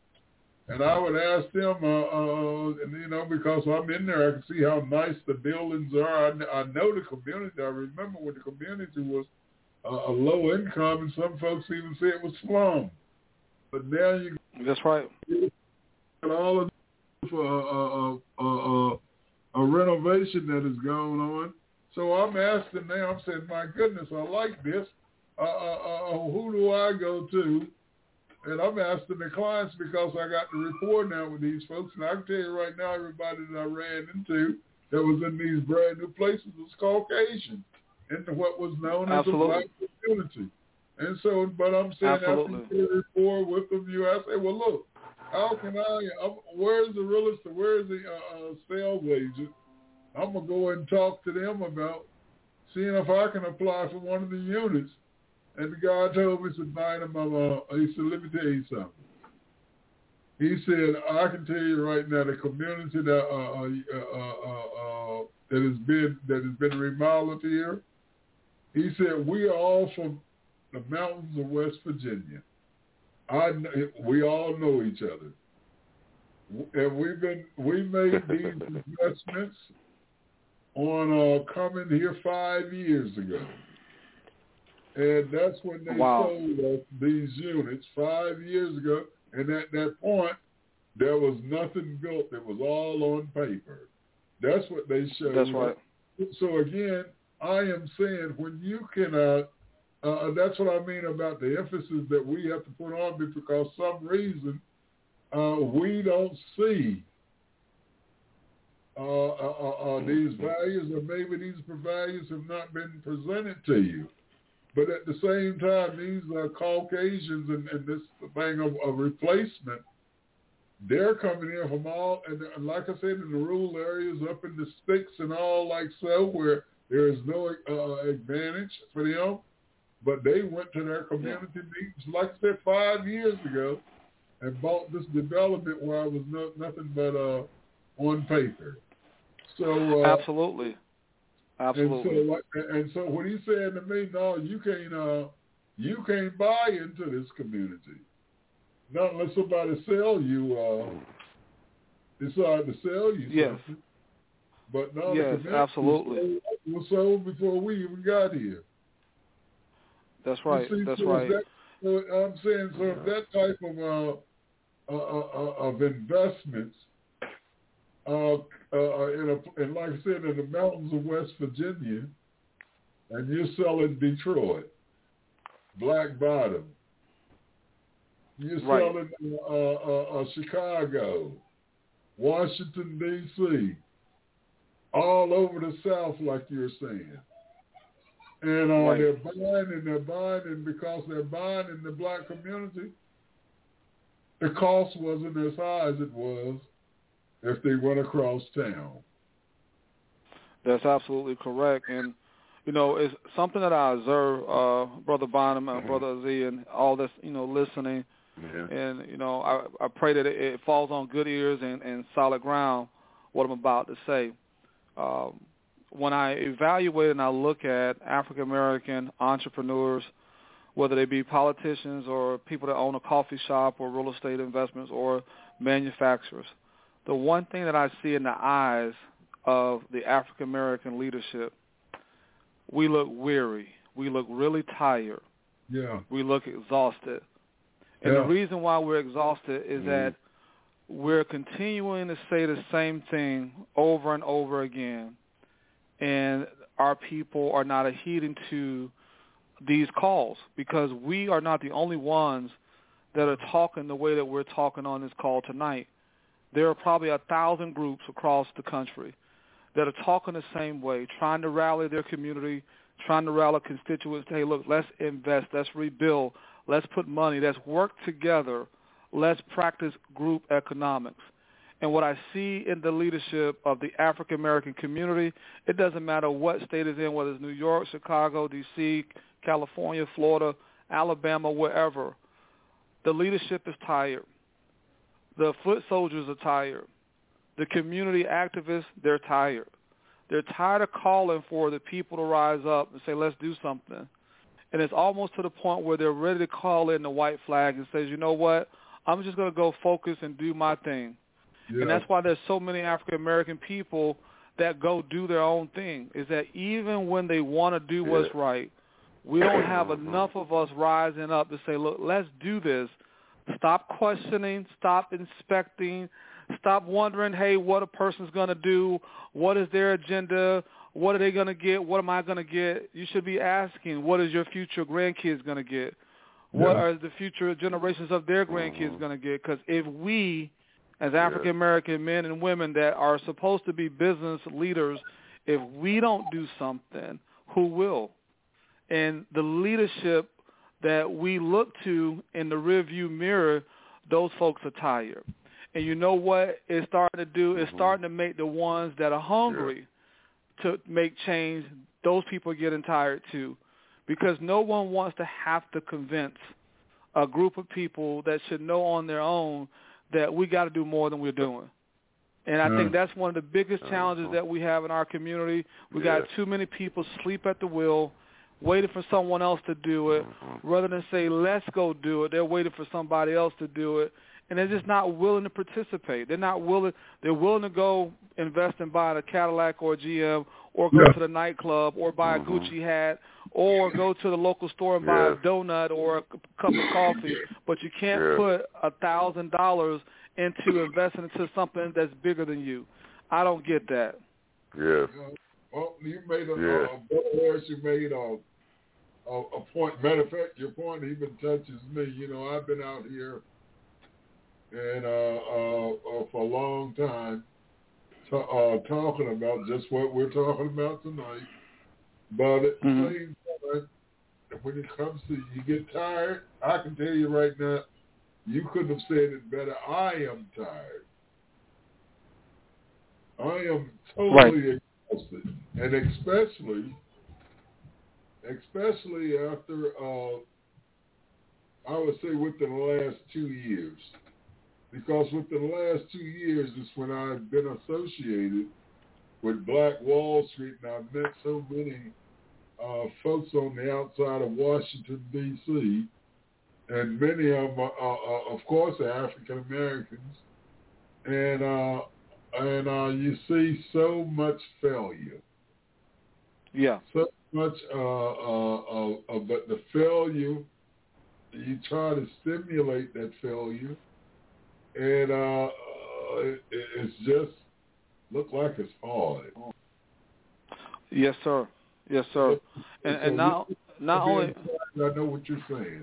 and I would ask them, uh, uh, and, you know, because I'm in there, I can see how nice the buildings are. I, I know the community. I remember when the community was uh, a low income, and some folks even say it was slum. But now you that's right. Got all of this, uh, uh, uh, uh, a renovation that is going on. So I'm asking now. I'm saying, my goodness, I like this. Uh, uh, uh, who do I go to? And I'm asking the clients because I got the rapport now with these folks. And I can tell you right now, everybody that I ran into that was in these brand new places was Caucasian into what was known Absolutely. as a black community. And so, but I'm saying Absolutely. after you get a rapport with them, you I say, well, look, how can I, I'm, where's the realist, where's the uh, uh, sales agent? I'm going to go and talk to them about seeing if I can apply for one of the units. And the guy told me, he said, Dynamo, uh, he said, let me tell you something. He said, I can tell you right now, the community that uh, uh, uh, uh, that has been that has been remodeled here, he said, we are all from the mountains of West Virginia. I, we all know each other. And we've been, we made these investments on uh, coming here five years ago. And that's when they wow. sold us these units five years ago. And at that point, there was nothing built. It was all on paper. That's what they showed. That's right. So again, I am saying when you can, uh, uh, that's what I mean about the emphasis that we have to put on it, because some reason uh, we don't see uh, uh, uh, uh, these values, or maybe these values have not been presented to you. But at the same time, these are Caucasians, and, and this thing of a replacement, they're coming in from all, and like I said, in the rural areas, up in the sticks and all like so, where There is no uh, advantage for them, but they went to their community yeah. meetings, like I said, five years ago, and bought this development where I was no, nothing but uh, on paper. So uh, absolutely, absolutely. And so, like, and so, when he said to me, "No, you can't, uh, you can't buy into this community, not unless somebody sell you, uh, decide to sell you yes. something." But no, yes, the absolutely. was sold before we even got here. That's right. See, That's so right. That, so I'm saying, so if that type of uh, uh, uh, of investments, uh, uh, in, a, in like I said, in the mountains of West Virginia, and you're selling Detroit, Black Bottom, you're right. selling uh, uh, uh, Chicago, Washington D C, all over the South, like you're saying. And uh, right. they're buying and they're buying, and because they're buying in the black community, the cost wasn't as high as it was if they went across town. That's absolutely correct. And, you know, it's something that I observe, uh, Brother Bonham and Brother Z and all this, you know, listening. Yeah. And, you know, I, I pray that it, it falls on good ears and, and solid ground, what I'm about to say. Um, when I evaluate and I look at African-American entrepreneurs, whether they be politicians or people that own a coffee shop or real estate investments or manufacturers, the one thing that I see in the eyes of the African-American leadership, we look weary. We look really tired. Yeah. We look exhausted. And yeah. the reason why we're exhausted is mm-hmm. that we're continuing to say the same thing over and over again, and our people are not adhering to these calls because we are not the only ones that are talking the way that we're talking on this call tonight. There are probably a thousand groups across the country that are talking the same way, trying to rally their community, trying to rally constituents. Hey, look, let's invest, let's rebuild, let's put money, let's work together, let's practice group economics. And what I see in the leadership of the African-American community, it doesn't matter what state it's in, whether it's New York, Chicago, D C, California, Florida, Alabama, wherever. The leadership is tired. The foot soldiers are tired. The community activists, they're tired. They're tired of calling for the people to rise up and say, let's do something. And it's almost to the point where they're ready to call in the white flag and say, you know what, I'm just going to go focus and do my thing. Yeah. And that's why there's so many African-American people that go do their own thing, is that even when they want to do what's yeah. right, we don't have enough of us rising up to say, look, let's do this. Stop questioning, stop inspecting, stop wondering, hey, what a person's going to do, what is their agenda, what are they going to get, what am I going to get? You should be asking, what is your future grandkids going to get? What yeah. are the future generations of their grandkids going to get? Because if we, as African-American men and women that are supposed to be business leaders, if we don't do something, who will? And the leadership that we look to in the rearview mirror, those folks are tired. And you know what it's starting to do? It's mm-hmm. starting to make the ones that are hungry yeah. to make change, those people are getting tired too. Because no one wants to have to convince a group of people that should know on their own that we got to do more than we're doing. And I yeah. think that's one of the biggest challenges that we have in our community. We yeah. got too many people sleep at the wheel, waiting for someone else to do it. Rather than say, let's go do it, they're waiting for somebody else to do it. And they're just not willing to participate. They're not willing. They're willing to go invest and buy a Cadillac or a G M or go yeah. to the nightclub or buy a Gucci hat or go to the local store and buy yeah. a donut or a cup of coffee. But you can't yeah. put a thousand dollars into investing into something that's bigger than you. I don't get that. Yeah. Well, you made a, yeah. uh, you made a, a, a point. Matter of fact, your point even touches me. You know, I've been out here and uh, uh, uh, for a long time t- uh, talking about just what we're talking about tonight. But at the mm-hmm. same time, when it comes to you get tired, I can tell you right now, you couldn't have said it better. I am tired. I am totally And especially, especially after, uh, I would say within the last two years. Because within the last two years is when I've been associated with Black Wall Street, and I've met so many uh, folks on the outside of Washington, D C, and many of them, are, uh, of course, are African Americans. And uh, and uh, you see so much failure. Yeah. So much, uh, uh, uh, uh, but the failure, you try to stimulate that failure, and uh, uh, it, it's just look like it's hard. Yes, sir. Yes, sir. And, and not not only I know what you're saying.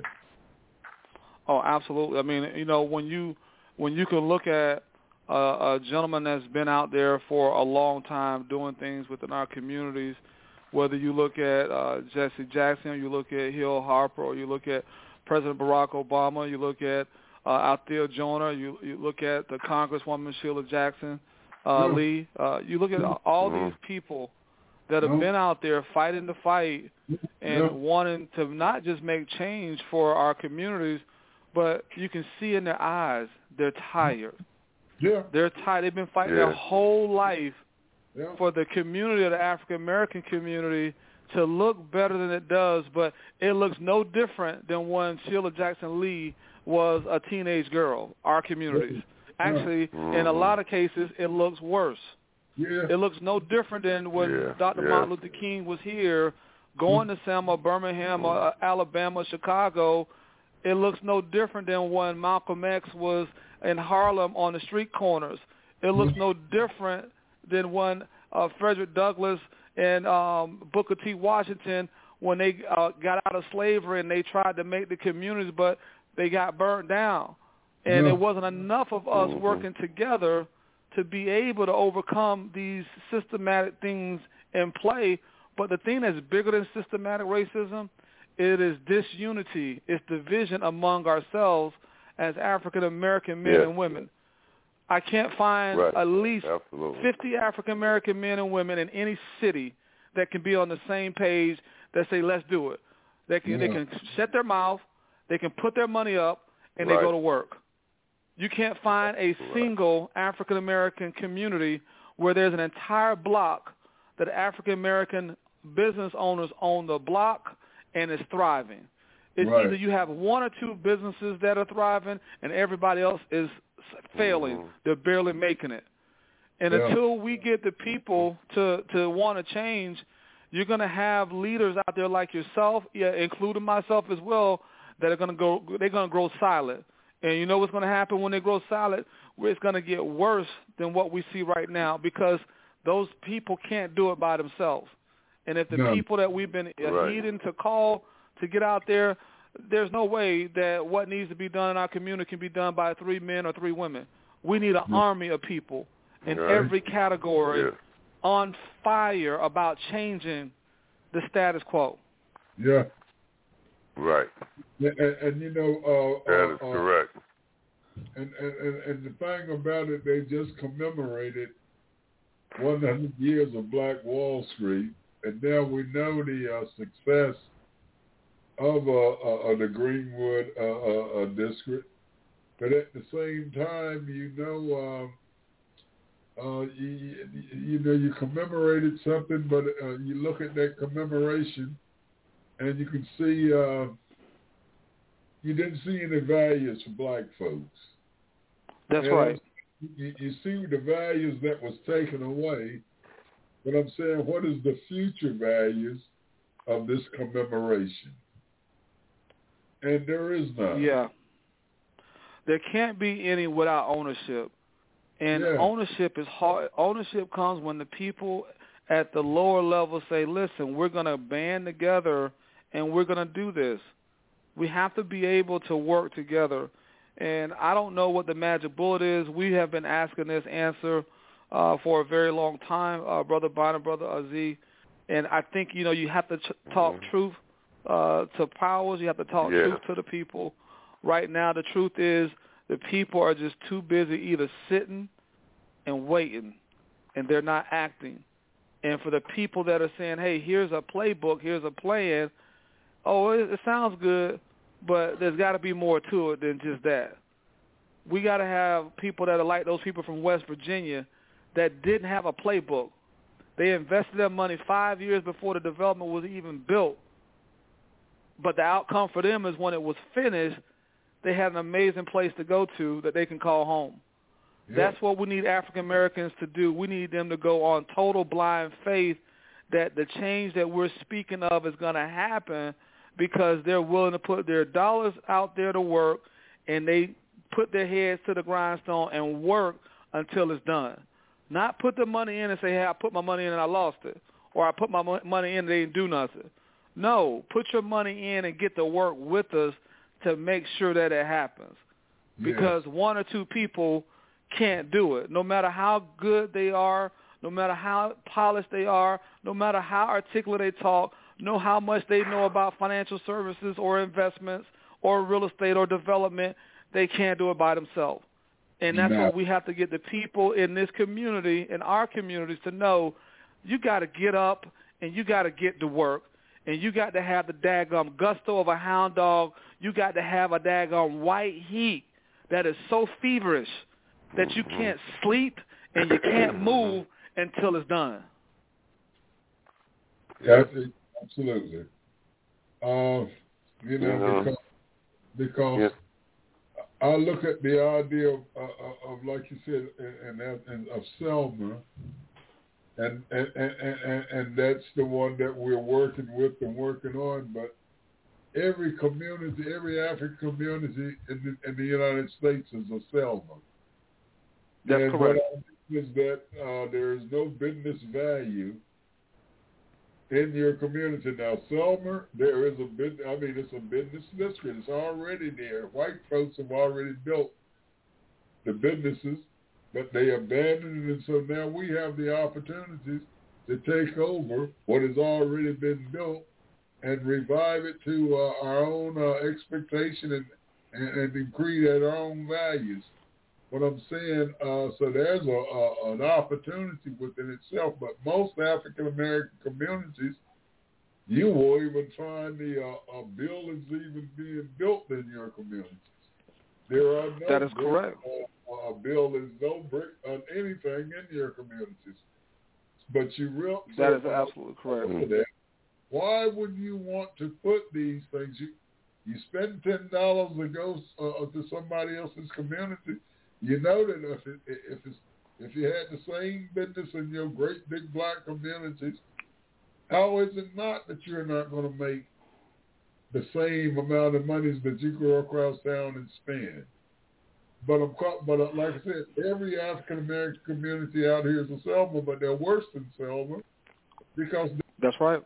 Oh, absolutely. I mean, you know, when you when you can look at uh, a gentleman that's been out there for a long time doing things within our communities, whether you look at uh, Jesse Jackson, or you look at Hill Harper, or you look at President Barack Obama, you look at uh, Althea Jonah, you you look at the Congresswoman Sheila Jackson uh, yeah. Lee, uh, you look at all mm-hmm. these people that have been out there fighting the fight and yeah. wanting to not just make change for our communities, but you can see in their eyes they're tired. Yeah. They're tired. They've been fighting yeah. their whole life yeah. for the community, of the African American community, to look better than it does, but it looks no different than when Sheila Jackson Lee was a teenage girl, our communities. Actually, mm-hmm. in a lot of cases, it looks worse. Yeah. It looks no different than when yeah. Doctor Yeah. Martin Luther King was here, going to Selma, Birmingham, or Alabama, Chicago. It looks no different than when Malcolm X was in Harlem on the street corners. It looks no different than when uh, Frederick Douglass and um, Booker T. Washington, when they uh, got out of slavery and they tried to make the communities, but they got burned down. And yeah. it wasn't enough of us mm-hmm. working together to be able to overcome these systematic things in play. But the thing that's bigger than systematic racism, it is disunity. It's division among ourselves as African-American men yeah. and women. I can't find right. at least Absolutely. fifty African-American men and women in any city that can be on the same page that say, let's do it. They can, yeah. they can shut their mouth, they can put their money up, and right. they go to work. You can't find a right. single African-American community where there's an entire block that African-American business owners own the block and is thriving. It's right. either you have one or two businesses that are thriving and everybody else is failing. Mm-hmm. They're barely making it. And yeah. until we get the people to, to want to change, you're going to have leaders out there like yourself, yeah, including myself as well, that are going to go. They're going to grow silent. And you know what's going to happen when they grow silent? It's going to get worse than what we see right now, because those people can't do it by themselves. And if the no. people that we've been right. needing to call to get out there, there's no way that what needs to be done in our community can be done by three men or three women. We need an no. army of people in right. every category yeah. on fire about changing the status quo. Yeah. Right. And, and, and you know, uh, that uh, is uh, correct. And, and and the thing about it, they just commemorated one hundred years of Black Wall Street, and now we know the uh, success of uh, uh, the Greenwood uh, uh, uh, district. But at the same time, you know, um, uh, you, you know, you commemorated something, but uh, you look at that commemoration, and you can see. Uh, You didn't see any values for black folks. That's and right. You, you see the values that was taken away, but I'm saying, what is the future values of this commemoration? And there is none. Yeah. There can't be any without ownership. And yeah. ownership is hard. Ownership comes when the people at the lower level say, listen, we're going to band together and we're going to do this. We have to be able to work together. And I don't know what the magic bullet is. We have been asking this answer uh, for a very long time, uh, Brother Bynum, Brother Aziz. And I think, you know, you have to ch- talk mm-hmm. truth uh, to powers. You have to talk yeah. truth to the people. Right now, the truth is the people are just too busy either sitting and waiting, and they're not acting. And for the people that are saying, hey, here's a playbook, here's a plan, oh, it, it sounds good, but there's got to be more to it than just that. We got to have people that are like those people from West Virginia that didn't have a playbook. They invested their money five years before the development was even built. But the outcome for them is when it was finished, they had an amazing place to go to that they can call home. Yeah. That's what we need African Americans to do. We need them to go on total blind faith that the change that we're speaking of is going to happen because they're willing to put their dollars out there to work, and they put their heads to the grindstone and work until it's done. Not put the money in and say, hey, I put my money in and I lost it, or I put my money in and they didn't do nothing. No, put your money in and get to work with us to make sure that it happens. Because yes. one or two people can't do it. No matter how good they are, no matter how polished they are, no matter how articulate they talk, know how much they know about financial services or investments or real estate or development, they can't do it by themselves. And that's no. what we have to get the people in this community, in our communities, to know you got to get up and you got to get to work, and you got to have the daggum gusto of a hound dog. You got to have a daggum white heat that is so feverish that you can't sleep and you can't move until it's done. Yeah, absolutely. Uh, you know, because, because yeah. I look at the idea of, uh, of like you said, and, and, and of Selma, and and, and and and that's the one that we're working with and working on. But every community, every African community in the, in the United States is a Selma. That's and correct. What I mean is that uh, there is no business value in your community. Now, Selma, there is a business, I mean, it's a business district. It's already there. White folks have already built the businesses, but they abandoned it. And so now we have the opportunities to take over what has already been built and revive it to uh, our own uh, expectation and, and, and create our own values. What I'm saying, uh, so there's a, a, an opportunity within itself, but most African-American communities, you won't even find the uh, uh, buildings even being built in your communities. There are no that is correct. Uh, uh, buildings, no brick on anything in your communities. But you real that so, is absolutely correct. That, why would you want to put these things? You you spend ten dollars to go uh, to somebody else's community. You know that if it, if it's, if you had the same business in your great big black communities, how is it not that you're not going to make the same amount of money that you go across town and spend? But I'm but like I said, every African American community out here is a Selma, but they're worse than Selma because that's right.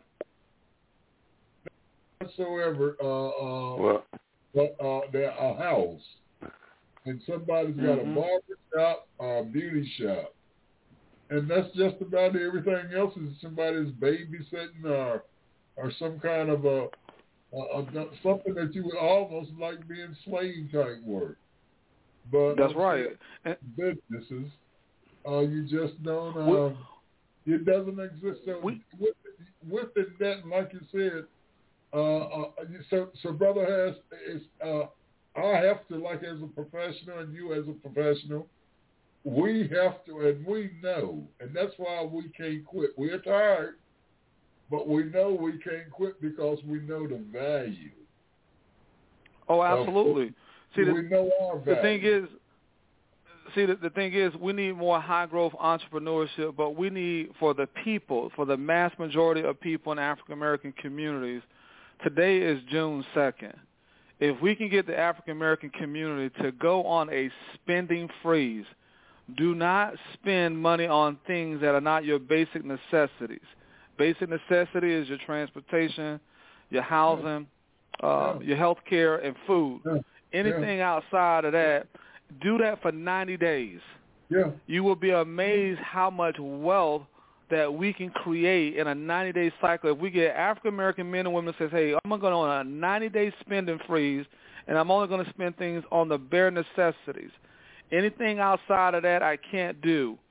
Whatsoever, uh, uh, well, uh, they're a house. And somebody's got mm-hmm. a barber shop or a beauty shop. And that's just about it. Everything else is somebody's babysitting or or some kind of a, a, a something that you would almost like being slave type work. But that's right. Businesses, uh, you just don't. Uh, it doesn't exist. So we, with with that, like you said, uh, uh, so so brother has is. Uh, I have to, like as a professional and you as a professional, we have to, and we know, and that's why we can't quit. We're tired, but we know we can't quit because we know the value. Oh, absolutely. Of, see, the, we know our value. The thing is, see, the, the thing is, we need more high-growth entrepreneurship, but we need for the people, for the mass majority of people in African-American communities, today is June second. If we can get the African-American community to go on a spending freeze, do not spend money on things that are not your basic necessities. Basic necessity is your transportation, your housing, uh, yeah. your health care, and food. Yeah. Anything yeah. outside of that, do that for ninety days. Yeah. You will be amazed how much wealth that we can create in a ninety-day cycle. If we get African-American men and women that says, hey, I'm going to go on a ninety-day spending freeze, and I'm only going to spend things on the bare necessities. Anything outside of that I can't do.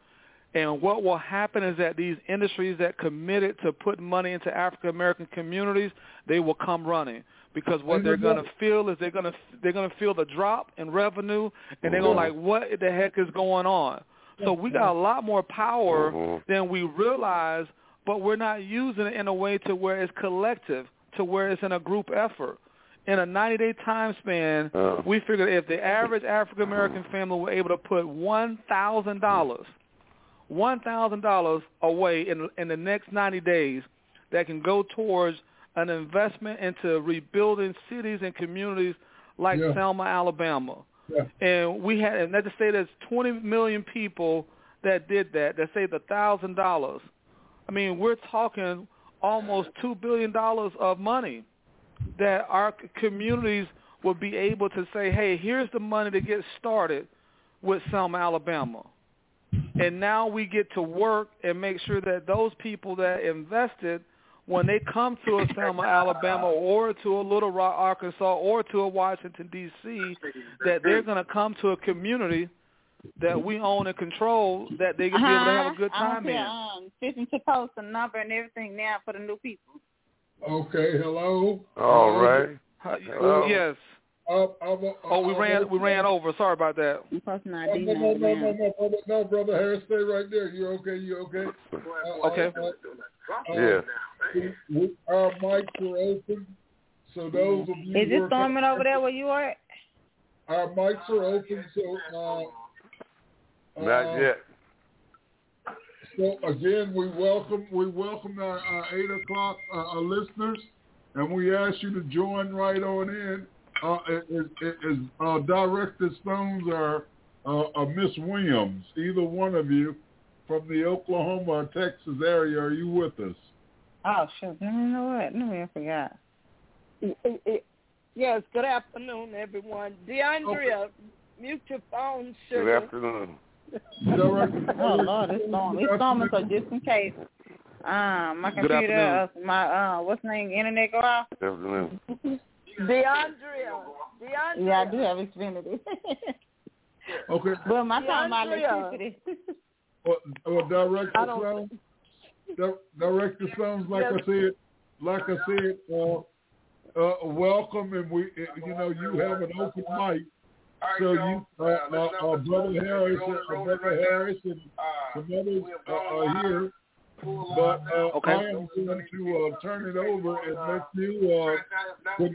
And what will happen is that these industries that committed to put money into African-American communities, they will come running. Because what they're going to feel is they're going to they're going to feel the drop in revenue, and they're going to like, what the heck is going on? So we got a lot more power mm-hmm. than we realize, but we're not using it in a way to where it's collective, to where it's in a group effort. In a ninety-day time span, uh, we figured if the average African-American family were able to put one thousand dollars, one thousand dollars away in, in the next ninety days, that can go towards an investment into rebuilding cities and communities like yeah. Selma, Alabama. Yeah. And we had, and let's just say there's twenty million people that did that, that saved one thousand dollars. I mean, we're talking almost two billion dollars of money that our communities will be able to say, hey, here's the money to get started with Selma, Alabama. And now we get to work and make sure that those people that invested, when they come to a Selma, Alabama, or to a Little Rock, Arkansas, or to a Washington, D C, that they're going to come to a community that we own and control, that they can uh-huh. be able to have a good time I'm in. Um, fishing to post a number and everything now for the new people. Okay, hello. All right. Hello. Yes. Uh, uh, uh, oh, we uh, ran we ran over. Sorry about that. No, no, no, no, no, no, brother, no, brother Harris, stay right there. You okay? You okay? Uh, okay. Uh, uh, yeah. We, our mics are open, so those of you. Is it storming over there where you are? Our mics are open, so. Uh, Not uh, yet. So again, we welcome we welcome our, our eight o'clock uh, our listeners, and we ask you to join right on in. Uh, as, as uh, Director Stones or uh, uh, Miss Williams, either one of you from the Oklahoma or Texas area, are you with us? Oh, shoot. You know what? No, I forgot. It, it, it, yes, good afternoon, everyone. DeAndrea, okay. Mute your phone, sugar. Good afternoon. Oh, Lord, it's storming. It's storming, so just in case um, my computer, uh, my, uh, what's the name, internet go off? Good afternoon. DeAndrea. DeAndrea. Yeah, I do have Xfinity. Okay. But my time, my electricity. Well, well, Director Sounds, Director Sounds, like yes. I said, like I said, uh, uh, welcome, and we, you know, you have an open mic. So you, uh, uh, uh, Brother Harris, uh, Brother Harris, and some others uh, are here. But uh, okay. I am going to uh, turn it over and let you. Uh, put,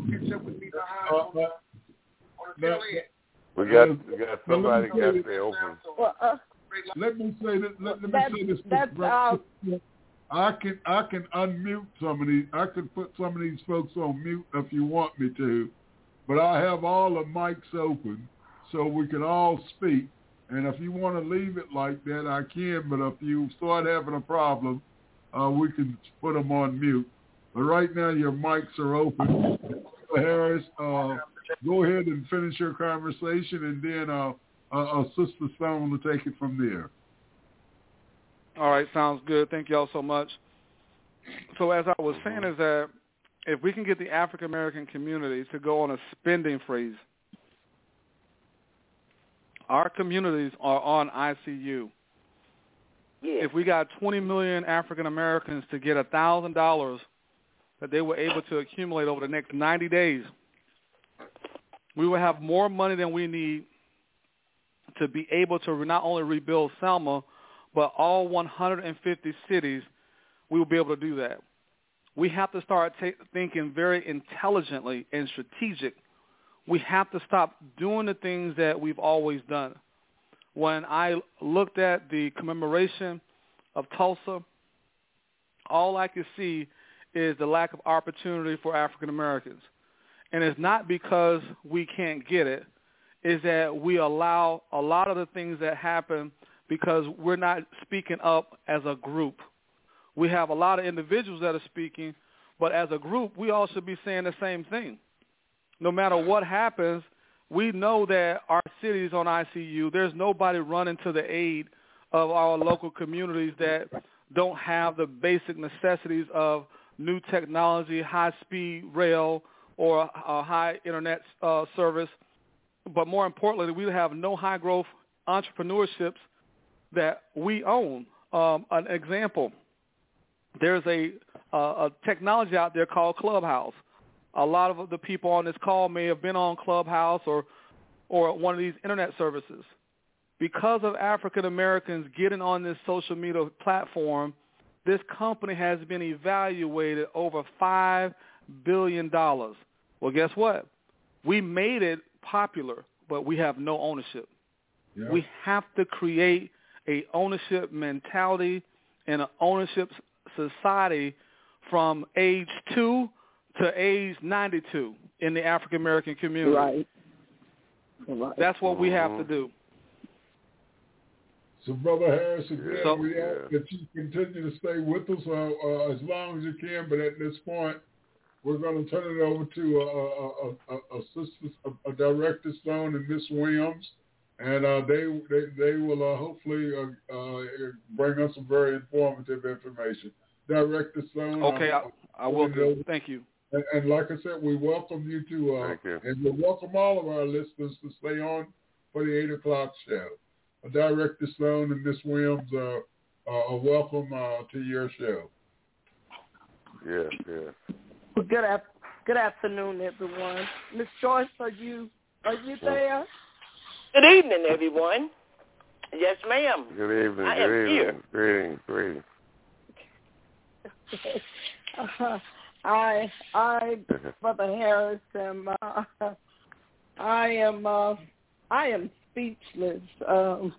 uh, uh, now, we got we got somebody got to stay open. Well, uh, let me say this. Let, let that's, me say this. That's, uh, I can I can unmute some of these. I can put some of these folks on mute if you want me to. But I have all the mics open so we can all speak. And if you want to leave it like that, I can. But if you start having a problem, uh, we can put them on mute. But right now, your mics are open. Harris, uh, go ahead and finish your conversation, and then uh, uh, uh, Sister Stone will take it from there. All right, sounds good. Thank you all so much. So as I was saying is that if we can get the African-American community to go on a spending freeze, our communities are on I C U. Yeah. If we got twenty million African-Americans to get one thousand dollars that they were able to accumulate over the next ninety days, we will have more money than we need to be able to not only rebuild Selma, but all one hundred fifty cities. We will be able to do that. We have to start t- thinking very intelligently and strategic. We have to stop doing the things that we've always done. When I looked at the commemoration of Tulsa, all I could see is the lack of opportunity for African Americans. And it's not because we can't get it, it's that we allow a lot of the things that happen because we're not speaking up as a group. We have a lot of individuals that are speaking, but as a group, we all should be saying the same thing. No matter what happens, we know that our city is on I C U. There's nobody running to the aid of our local communities that don't have the basic necessities of new technology, high-speed rail, or a high internet uh, service. But more importantly, we have no high-growth entrepreneurships that we own. Um, an example, there's a, uh, a technology out there called Clubhouse. A lot of the people on this call may have been on Clubhouse or, or one of these internet services. Because of African Americans getting on this social media platform, this company has been evaluated over five billion dollars. Well, guess what? We made it popular, but we have no ownership. Yeah. We have to create a ownership mentality and an ownership society from age two to age ninety-two in the African American community. Right. Right. That's what we have to do. So, Brother Harris, again, so, we ask that you continue to stay with us uh, uh, as long as you can. But at this point, we're going to turn it over to uh, a, a, assistant, a, a Director Stone and Miss Williams, and uh, they, they they will uh, hopefully uh, uh, bring us some very informative information. Director Stone. Okay, I, I will do. Thank you. And, and like I said, we welcome you to, uh, you. and we welcome all of our listeners to stay on for the eight o'clock show. Uh, Director Stone and Miss Williams, uh, uh, welcome uh, to your show. Yes, yes. Well, good af- good afternoon, everyone. Miss Joyce, are you are you there? Good evening, everyone. Yes, ma'am. Good evening. I good am evening. Here. Greetings. Greetings. uh, I I Brother Harris am uh, I am uh, I am speechless. Um,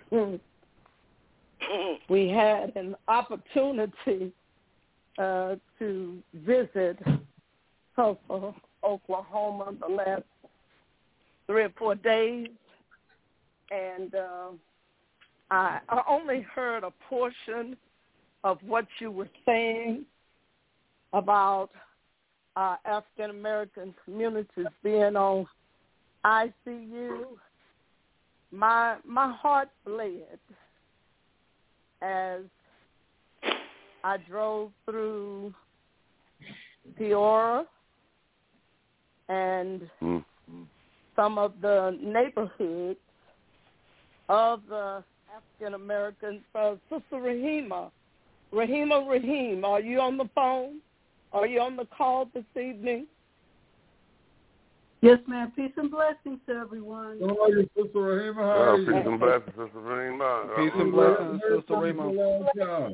we had an opportunity uh, to visit Tulsa, Oklahoma, the last three or four days, and uh, I, I only heard a portion of what you were saying about uh, African American communities being on I C U. My my heart bled as I drove through Peoria and mm. some of the neighborhoods of the African Americans. Uh, Sister Rahima, Rahima Rahim, are you on the phone? Are you on the call this evening? Yes, ma'am. Peace and blessings to everyone. How are you, Sister Rahima? How Oh, are peace you? and blessings, Sister Rahima. Peace and blessings, Sister Rahima.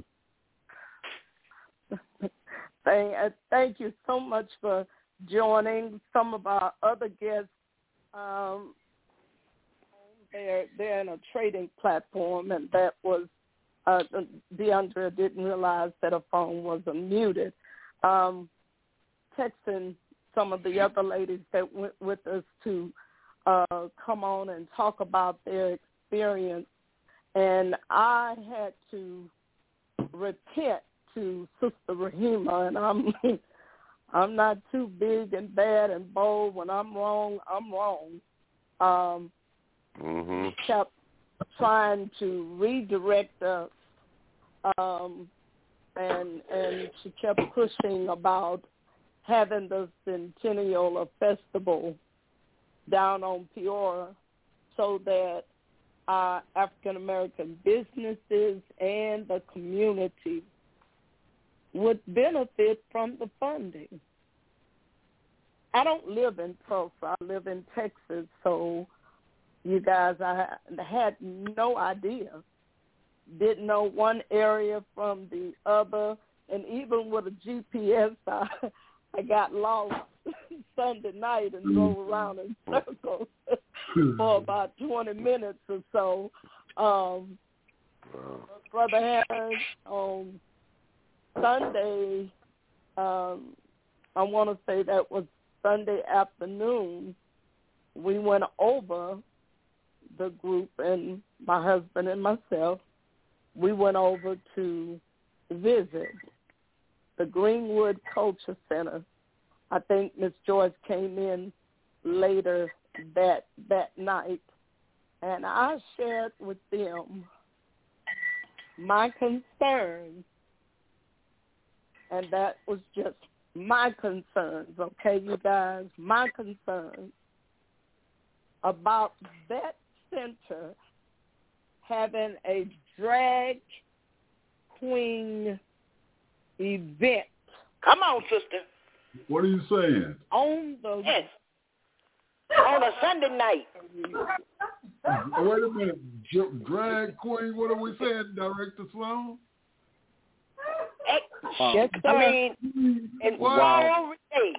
Thank, uh, thank you so much for joining. Some of our other guests, um, they're, they're in a trading platform, and that was, uh, DeAndrea didn't realize that her phone was unmuted. Um, texting some of the other ladies that went with us to uh, come on and talk about their experience, and I had to repent to Sister Rahima, and I'm I'm not too big and bad and bold. When I'm wrong, I'm wrong. Um, mm-hmm. Kept trying to redirect us, um, and and she kept pushing about having the Centennial of Festival down on Peoria so that our African-American businesses and the community would benefit from the funding. I don't live in Tulsa. I live in Texas, so you guys, I had no idea. Didn't know one area from the other, and even with a G P S, I, I got lost Sunday night and drove around in circles for about twenty minutes or so. Um, Brother Harris, on Sunday, um, I want to say that was Sunday afternoon, we went over, the group and my husband and myself, we went over to visit the Greenwood Culture Center. I think Miss Joyce came in later that that night, and I shared with them my concerns, and that was just my concerns, okay, you guys, my concerns about that center having a drag queen event. Come on, sister. What are you saying? On the yes. On a Sunday night. Wait a minute. Drag queen, what are we saying, Director Sloan? Yes, sir. I mean, and wow. Hey.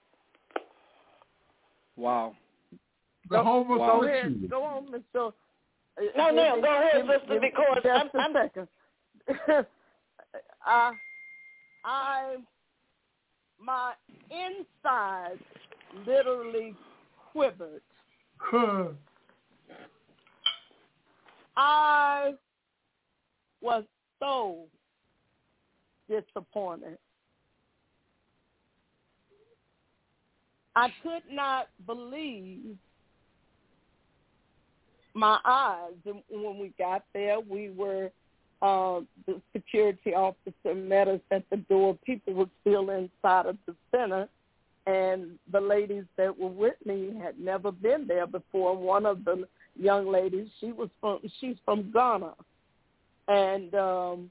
Wow. The homosexual. Go ahead. Go on, Mister No, no, go ahead, give, sister, give, because just I'm... a I'm... second. I, I, my inside literally quivered. I was so disappointed. I could not believe my eyes. And when we got there, we were, uh, the security officer met us at the door. People were still inside of the center. And the ladies that were with me had never been there before. One of the young ladies, she was from, she's from Ghana. And um,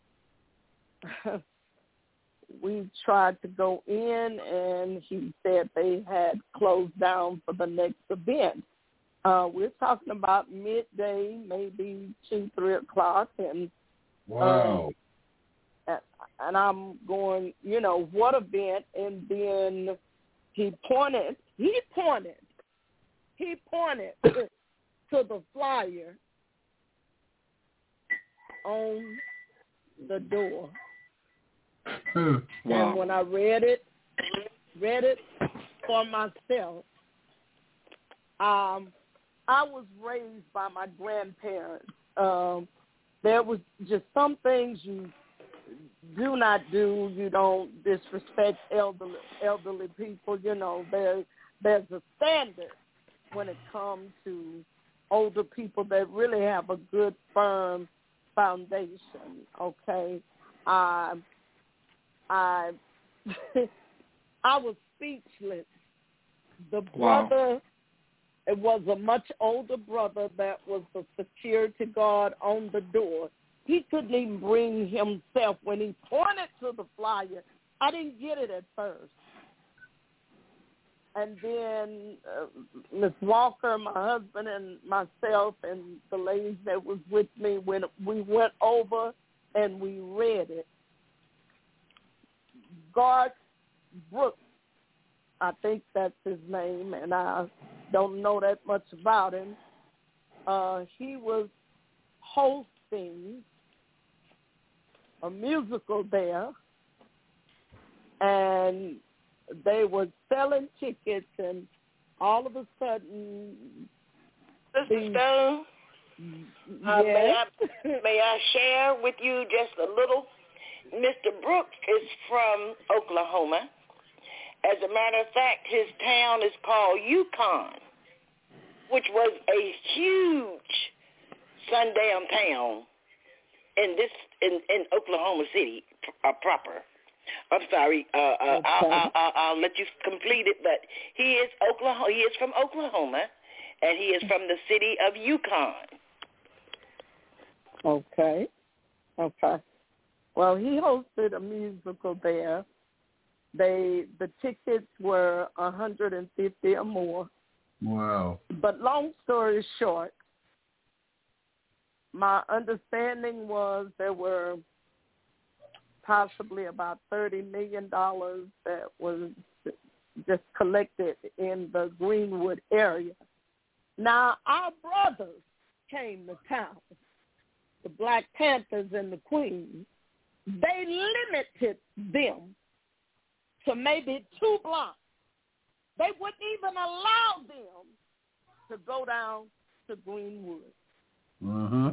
we tried to go in, and he said they had closed down for the next event. Uh, we're talking about midday, maybe two, three o'clock, and wow. Um, and, and I'm going, you know, what event? And then he pointed, he pointed, he pointed to the flyer on the door. Wow. And when I read it, read it for myself, um, I was raised by my grandparents. Um, there was just some things you do not do. You don't disrespect elderly elderly people. You know, there there's a standard when it comes to older people that really have a good, firm foundation. Okay, I I I was speechless. The brother. Wow. It was a much older brother that was the security guard on the door. He couldn't even bring himself when he pointed to the flyer. I didn't get it at first. And then uh, Miss Walker, my husband, and myself, and the ladies that was with me, when we went over and we read it. Garth Brooks, I think that's his name, and I don't know that much about him. Uh, he was hosting a musical there, and they were selling tickets, and all of a sudden... Sister Stone, uh, yes. may, I, may I share with you just a little? Mister Brooks is from Oklahoma. As a matter of fact, his town is called Yukon, which was a huge sundown town in this in, in Oklahoma City uh, proper. I'm sorry, uh, uh, I'll, I'll, I'll, I'll let you complete it, but he is Oklahoma. He is from Oklahoma, and he is from the city of Yukon. Okay, okay. Well, he hosted a musical there. They the tickets were a hundred and fifty or more. Wow. But long story short, my understanding was there were possibly about thirty million dollars that was just collected in the Greenwood area. Now, our brothers came to town, the Black Panthers and the Queens. They limited them to maybe two blocks. They wouldn't even allow them to go down to Greenwood. Uh-huh.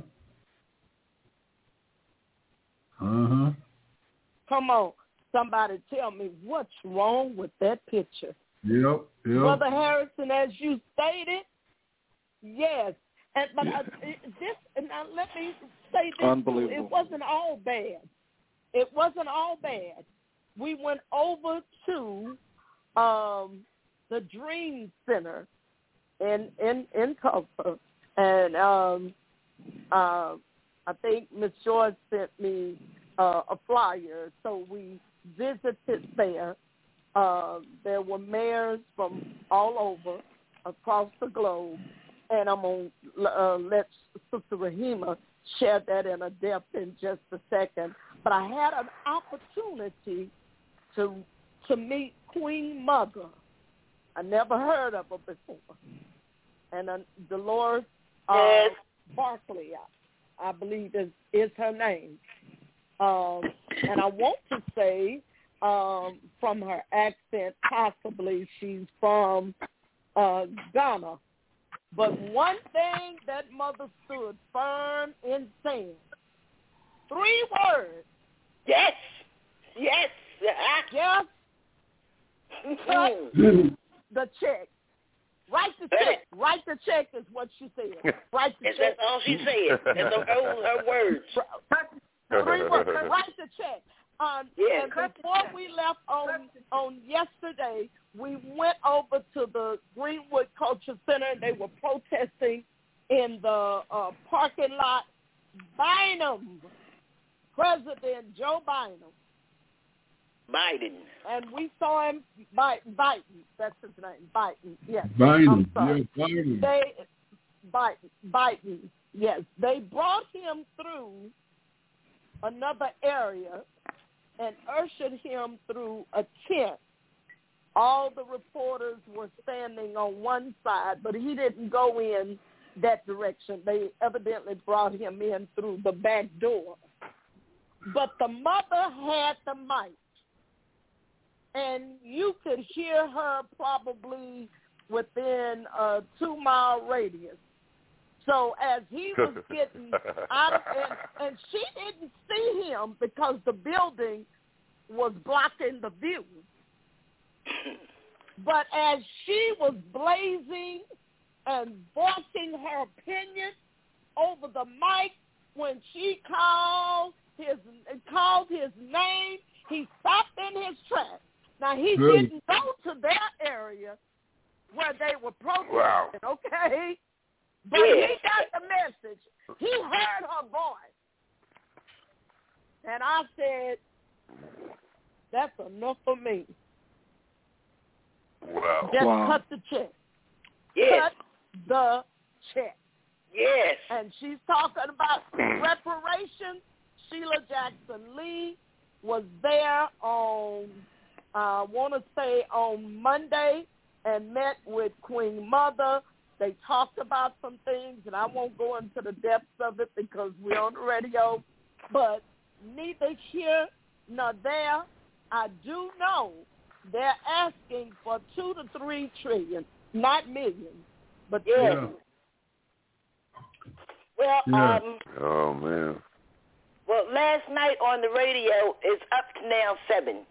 Uh-huh. Come on, somebody tell me what's wrong with that picture. Yep, yep. Brother Harrison, as you stated, yes. And but uh, this, and now let me say this, Unbelievable. It wasn't all bad. It wasn't all bad. We went over to um, the Dream Center in in in Tulsa, and um, uh, I think Miss George sent me uh, a flyer, so we visited there. Uh, there were mayors from all over, across the globe, and I'm going to uh, let Sister Rahima share that in a depth in just a second. But I had an opportunity to to meet Queen Mother. I never heard of her before. And uh, Dolores uh, yes. Barkley, I, I believe is, is her name. Um, and I want to say um, from her accent, possibly she's from uh, Ghana. But one thing that mother stood firm in saying, three words. Yes. Yes. Yes. Cut the check. Write the check. Write the check is what she said. Write the yes, check. That's all she said. That's her, her words. Three words. Write the check. Um, yeah. And before we left on on yesterday, we went over to the Greenwood Culture Center, and they were protesting in the uh, parking lot. Bynum, President Joe Bynum. Biden. And we saw him, Biden, Biden, that's his name, Biden, yes. Biden, I'm sorry. yeah, Biden. They, Biden, Biden, yes. They brought him through another area and ushered him through a tent. All the reporters were standing on one side, but he didn't go in that direction. They evidently brought him in through the back door. But the mother had the mic, and you could hear her probably within a two-mile radius. So as he was getting out, of, and, and she didn't see him because the building was blocking the view. But as she was blazing and voicing her opinion over the mic, when she called his called his name, he stopped in his tracks. Now, he Good. didn't go to that area where they were protesting, Wow. okay? But Yeah. he got the message. He heard her voice. And I said, that's enough for me. Wow. Just Wow. cut the check. Yes. Cut the check. Yes. And she's talking about reparations. Sheila Jackson Lee was there on, I uh, want to say on Monday, and met with Queen Mother. They talked about some things, and I won't go into the depths of it because we're on the radio. But neither here nor there, I do know they're asking for two to three trillion, not millions, but Yeah. trillions. Well, Yeah. um, Oh, man. well, last night on the radio, it's up to now seven.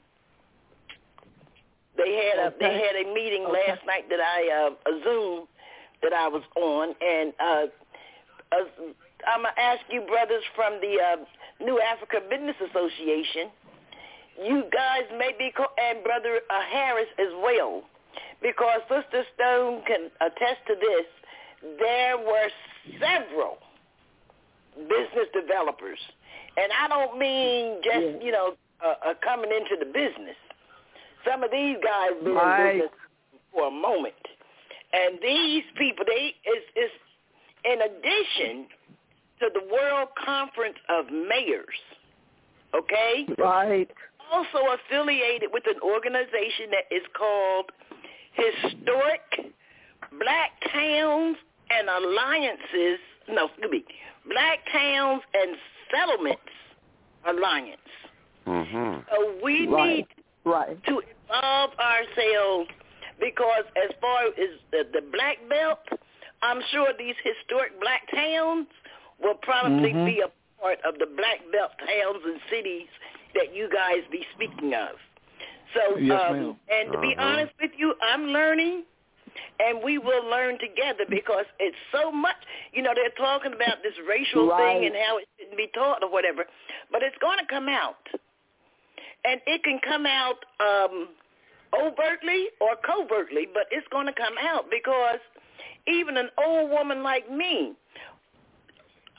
They had a Okay. they had a meeting Okay. last night that I uh, a Zoom that I was on, and uh, uh, I'm gonna ask you, brothers from the uh, New Africa Business Association, you guys may be co- and Brother uh, Harris as well, because Sister Stone can attest to this. There were several business developers, and I don't mean just Yeah. you know uh, uh, coming into the business. Some of these guys been Right. in business for a moment, and these people, they is is in addition to the World Conference of Mayors, okay? Right. Also affiliated with an organization that is called Historic Black Towns and Alliances. No, excuse me, Black Towns and Settlements Alliance. Mm-hmm. So we Right. need Right. to involve ourselves, because as far as the, the black belt, I'm sure these historic black towns will probably Mhm. be a part of the black belt towns and cities that you guys be speaking of. So, Yes, um, ma'am. and to be Uh-huh. honest with you, I'm learning, and we will learn together, because it's so much, you know, they're talking about this racial Right. thing and how it shouldn't be taught or whatever, but it's going to come out. And it can come out um, overtly or covertly, but it's going to come out, because even an old woman like me,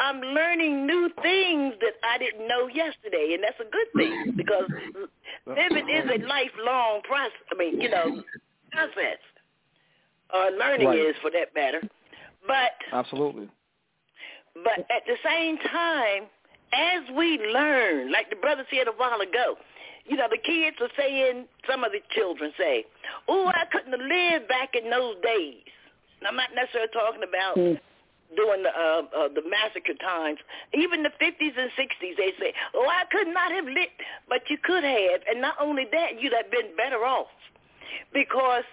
I'm learning new things that I didn't know yesterday, and that's a good thing because living is a lifelong process. I mean, you know, process. Or learning right. is, for that matter. But absolutely. But at the same time, as we learn, like the brother said a while ago, you know, the kids are saying, some of the children say, "Oh, I couldn't have lived back in those days." And I'm not necessarily talking about mm. during the uh, uh, the massacre times. Even the fifties and sixties, they say, "Oh, I could not have lived," but you could have, and not only that, you'd have been better off because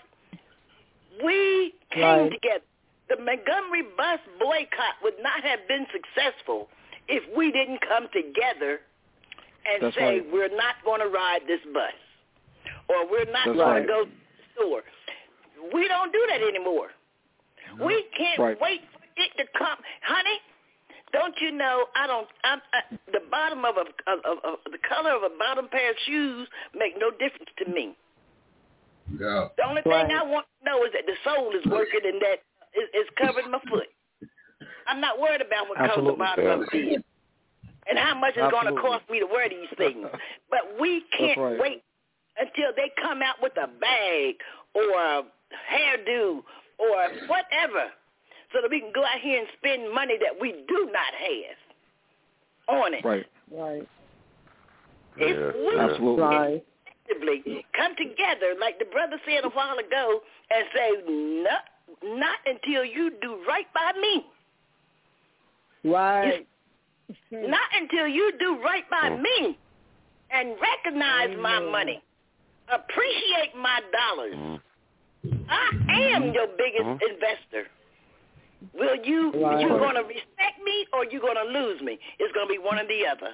we came right. together. The Montgomery bus boycott would not have been successful if we didn't come together and That's say, right. we're not going to ride this bus or we're not That's going right. to go to the store. We don't do that anymore. No. We can't right. wait for it to come. Honey, don't you know, I don't, I'm, I, the bottom of, a, of, of, of the color of a bottom pair of shoes make no difference to me. Yeah. The only right. thing I want to know is that the sole is working and that is, is covering my foot. I'm not worried about what comes the bottom of the feet and how much it's going to cost me to wear these things. But we can't right. wait until they come out with a bag or a hairdo or whatever so that we can go out here and spend money that we do not have on it. Right. Right. If yeah, we absolutely. Right. come together, like the brother said a while ago, and say, no, not until you do right by me. Right. Not until you do right by mm. me and recognize Amen. my money, appreciate my dollars. Mm. I am your biggest mm. investor. Will you, right. you going to respect me or you going to lose me? It's going to be one or the other.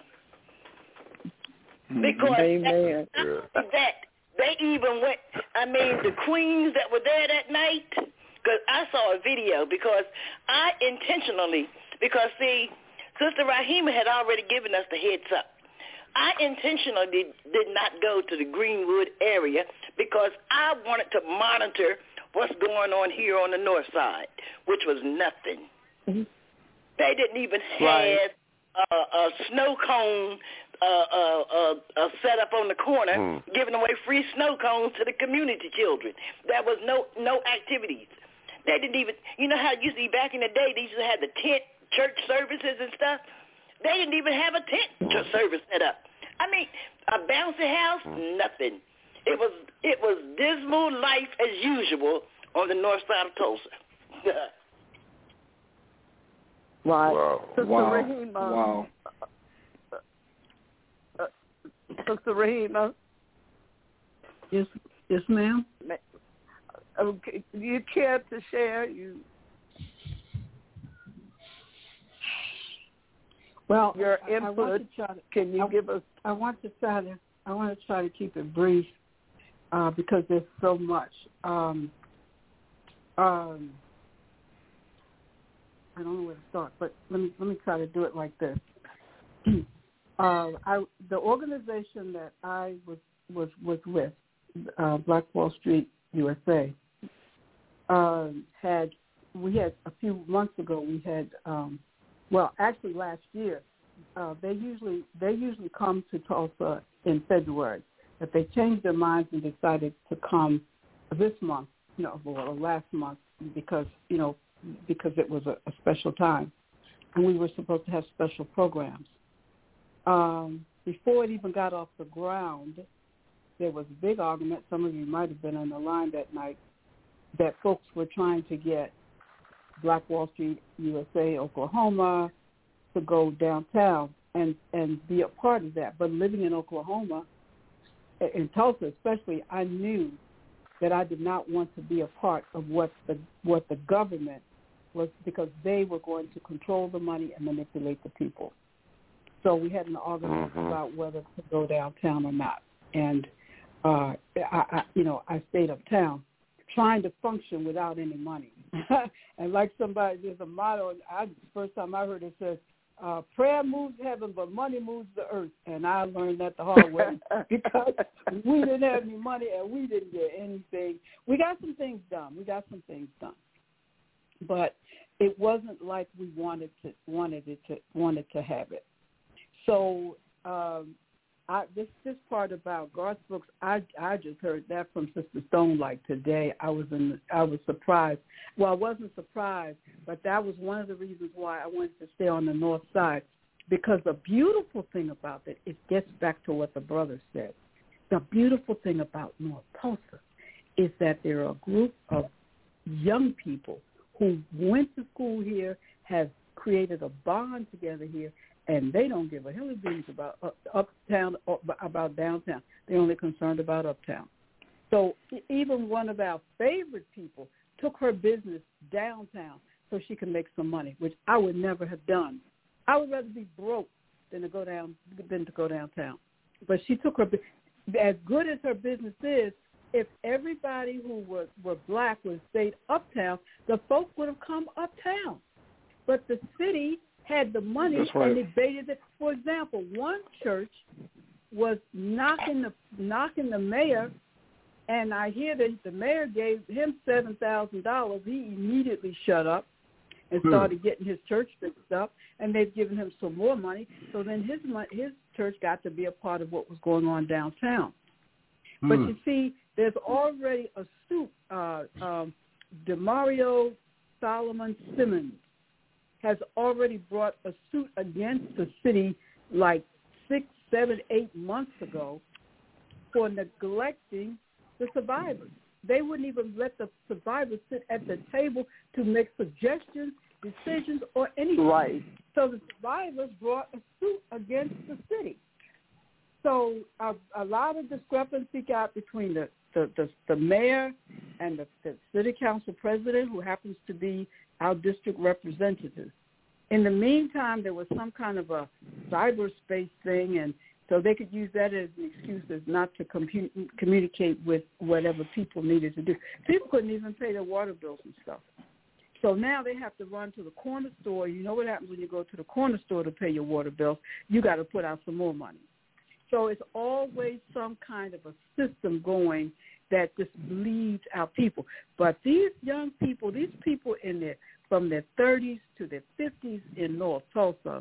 Because Amen. that, that they even went, I mean, the queens that were there that night, because I saw a video because I intentionally, because see, Sister Rahima had already given us the heads up. I intentionally did, did not go to the Greenwood area because I wanted to monitor what's going on here on the north side, which was nothing. Mm-hmm. They didn't even right. have a, a snow cone uh, uh, uh, uh, set up on the corner, mm. giving away free snow cones to the community children. There was no no activities. They didn't even, you know how it used to be back in the day, they used to have the tent church services and stuff. They didn't even have a tent church service set up. I mean, a bouncy house, nothing. It was it was dismal life as usual on the north side of Tulsa. Right. Wow. Sister Wow. Rahima. Wow. Uh, uh, Sister Rahima. Yes, yes, ma'am. Okay. Do you care to share? You. Well, your I, input. I want to try to, can you I, give us? I want to try to. I want to try to keep it brief uh, because there's so much. Um, um, I don't know where to start, but let me let me try to do it like this. uh, I, the organization that I was was was with, uh, Black Wall Street U S A, uh, had we had a few months ago we had. Um, Well, actually, last year, uh, they usually they usually come to Tulsa in February, but they changed their minds and decided to come this month, you know, or last month because you know because it was a, a special time, and we were supposed to have special programs. Um, before it even got off the ground, there was a big argument. Some of you might have been on the line that night that folks were trying to get Black Wall Street, U S A, Oklahoma, to go downtown and, and be a part of that. But living in Oklahoma, in Tulsa especially, I knew that I did not want to be a part of what the what the government was because they were going to control the money and manipulate the people. So we had an argument mm-hmm. about whether to go downtown or not. And, uh, I, I, you know, I stayed uptown trying to function without any money. And like somebody, there's a motto, I, the first time I heard it says, uh, prayer moves heaven, but money moves the earth. And I learned that the hard way because we didn't have any money and we didn't get anything. We got some things done. We got some things done. But it wasn't like we wanted to wanted it to wanted to have it. So um, I, this this part about Garth Brooks, I I just heard that from Sister Stone like today. I was in I was surprised. Well, I wasn't surprised, but that was one of the reasons why I wanted to stay on the north side, because the beautiful thing about it, it gets back to what the brother said. The beautiful thing about North Tulsa is that there are a group of young people who went to school here, have created a bond together here, and they don't give a hilly beans about up, uptown or about downtown. They're only concerned about uptown. So even one of our favorite people took her business downtown so she could make some money, which I would never have done. I would rather be broke than to go down than to go downtown. But she took her, as good as her business is, if everybody who was were black would have stayed uptown, the folk would have come uptown. But the city had the money right. and debated it. For example, one church was knocking the knocking the mayor, and I hear that the mayor gave him seven thousand dollars. He immediately shut up and started getting his church fixed up, and they've given him some more money. So then his his church got to be a part of what was going on downtown. Hmm. But you see, there's already a suit. Uh, um, DeMario Solomon Simmons has already brought a suit against the city like six, seven, eight months ago for neglecting the survivors. They wouldn't even let the survivors sit at the table to make suggestions, decisions, or anything. Right. So the survivors brought a suit against the city. So a, a lot of discrepancy got between the, the, the, the mayor and the, the city council president, who happens to be our district representative. In the meantime, there was some kind of a cyberspace thing, and so they could use that as an excuse as not to compu- communicate with whatever people needed to do. People couldn't even pay their water bills and stuff. So now they have to run to the corner store. You know what happens when you go to the corner store to pay your water bill? You got to put out some more money. So it's always some kind of a system going that just bleeds out people. But these young people, these people in their from their thirties to their fifties in North Tulsa,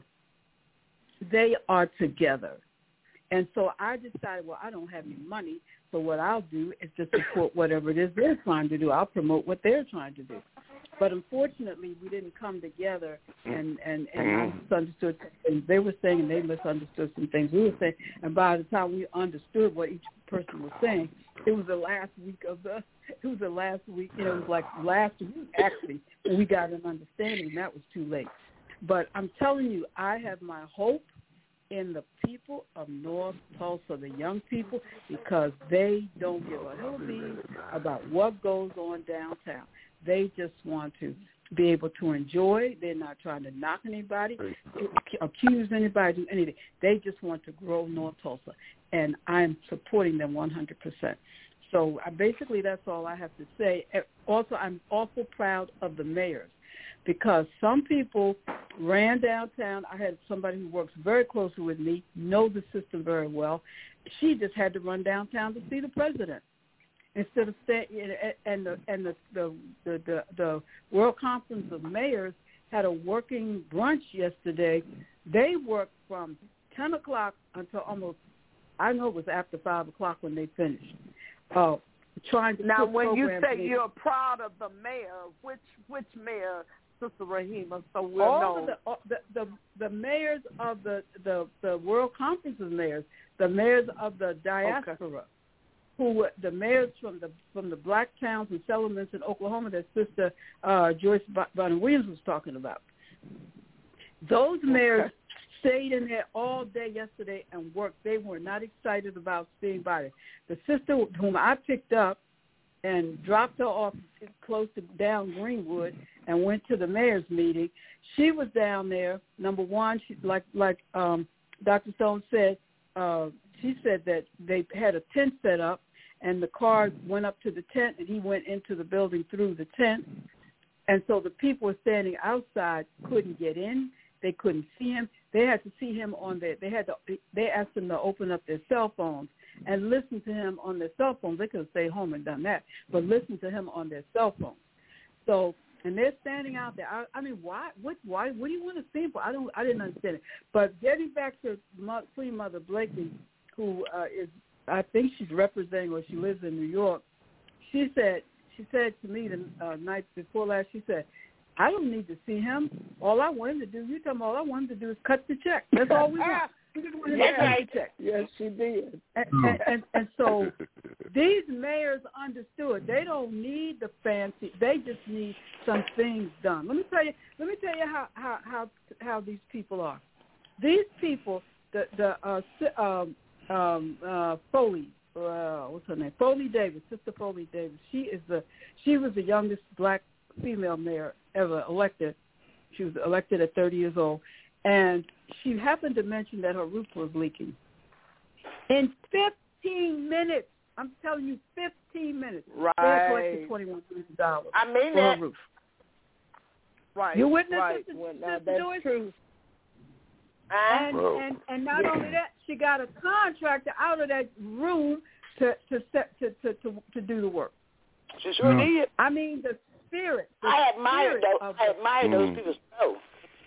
they are together. And so I decided, well, I don't have any money, so what I'll do is just support whatever it is they're trying to do. I'll promote what they're trying to do. But unfortunately, we didn't come together, and, and, and I misunderstood things they were saying, and they misunderstood some things we were saying. And by the time we understood what each person was saying, it was the last week of the, it was the last week, you know, it was like last week, actually, when we got an understanding, and that was too late. But I'm telling you, I have my hope in the people of North Tulsa, the young people, because they don't give a hell beat about what goes on downtown. They just want to be able to enjoy. They're not trying to knock anybody, accuse anybody, do anything. They just want to grow North Tulsa, and I'm supporting them one hundred percent. So I, basically that's all I have to say. Also, I'm awful proud of the mayors, because some people ran downtown. I had somebody who works very closely with me, know the system very well. She just had to run downtown to see the president instead of staying. And the and the the, the the the World Conference of Mayors had a working brunch yesterday. They worked from ten o'clock until almost, I know it was after five o'clock when they finished. Uh, trying to now, when you say in. You're proud of the mayor, which which mayor? Sister Rahima, so we'll all know. Of the, all, the, the the mayors of the, the, the World Conference of Mayors, the mayors of the diaspora, okay. who the mayors from the from the black towns and settlements in Oklahoma that Sister uh, Joyce Bonner Williams was talking about. Those mayors okay. stayed in there all day yesterday and worked. They were not excited about staying by there. The sister whom I picked up and dropped her off close to down Greenwood and went to the mayor's meeting. She was down there. Number one, she, like like um, Doctor Stone said, uh, she said that they had a tent set up, and the car went up to the tent, and he went into the building through the tent. And so the people were standing outside, couldn't get in. They couldn't see him. They had to see him on their. They had to. They asked them to open up their cell phones and listen to him on their cell phones. They could have stayed home and done that, but listen to him on their cell phones. So and they're standing out there. I, I mean, why? What? Why? What do you want to stand for? I don't. I didn't understand it. But getting back to Queen Mother Blakely, who uh, is, I think she's representing, or she lives in New York. She said. She said to me the uh, night before last. She said, "I don't need to see him. All I want him to do. You tell me all I want him to do is cut the check. That's all we want." That's right. Yes, she did. And, and, and, and so these mayors understood they don't need the fancy. They just need some things done. Let me tell you. Let me tell you how how how, how these people are. These people, the the uh, um, um, uh, Foley, uh, what's her name? Foley Davis, Sister Foley Davis. She is the she was the youngest black female mayor ever elected. She was elected at thirty years old. And she happened to mention that her roof was leaking. In fifteen minutes, I'm telling you, fifteen minutes, right. they collected twenty-one hundred dollars I mean for that. her roof. Right. You witnessed right. it? Well, no, that's Joyce? true. And, Whoa. and and not only that, she got a contractor out of that room to to set to to to, to do the work. She sure No. did. I mean, the spirit. The I admire spirit those. of I it. admire Mm. those people so.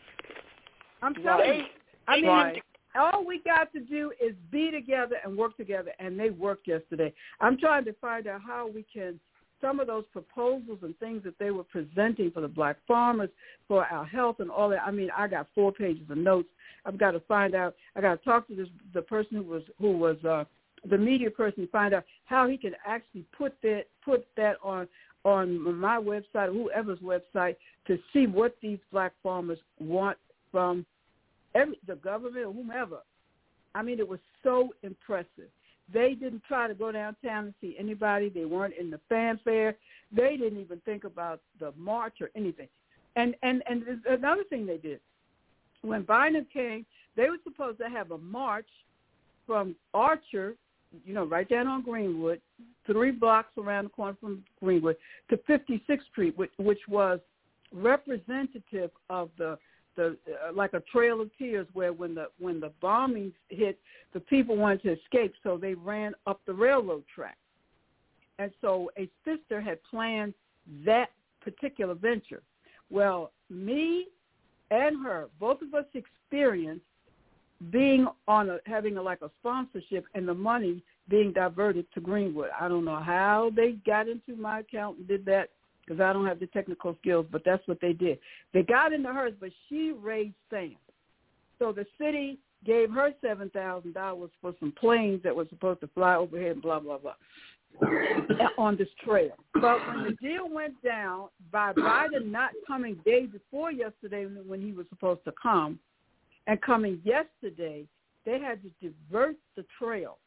I'm telling you. They, I mean, Right. all we got to do is be together and work together, and they worked yesterday. I'm trying to find out how we can, some of those proposals and things that they were presenting for the black farmers, for our health and all that. I mean, I got four pages of notes. I've got to find out. I got to talk to this the person who was who was uh, the media person to find out how he can actually put that put that on on my website or whoever's website to see what these black farmers want from every, the government or whomever. I mean, it was so impressive. They didn't try to go downtown and see anybody. They weren't in the fanfare. They didn't even think about the march or anything. And and and there's another thing they did. When Biden came, they were supposed to have a march from Archer, you know, right down on Greenwood, three blocks around the corner from Greenwood, to fifty-sixth Street, which, which was representative of the the uh, like a trail of tears, where when the when the bombings hit, the people wanted to escape, so they ran up the railroad track. And so a sister had planned that particular venture. Well, me and her, both of us experienced being on a having a, like a sponsorship and the money being diverted to Greenwood. I don't know how they got into my account and did that, because I don't have the technical skills, but that's what they did. They got into hers, but she raised sand. So the city gave her seven thousand dollars for some planes that were supposed to fly overhead and blah, blah, blah, on this trail. But when the deal went down, by Biden not coming day before yesterday when he was supposed to come, and coming yesterday, they had to divert the trail.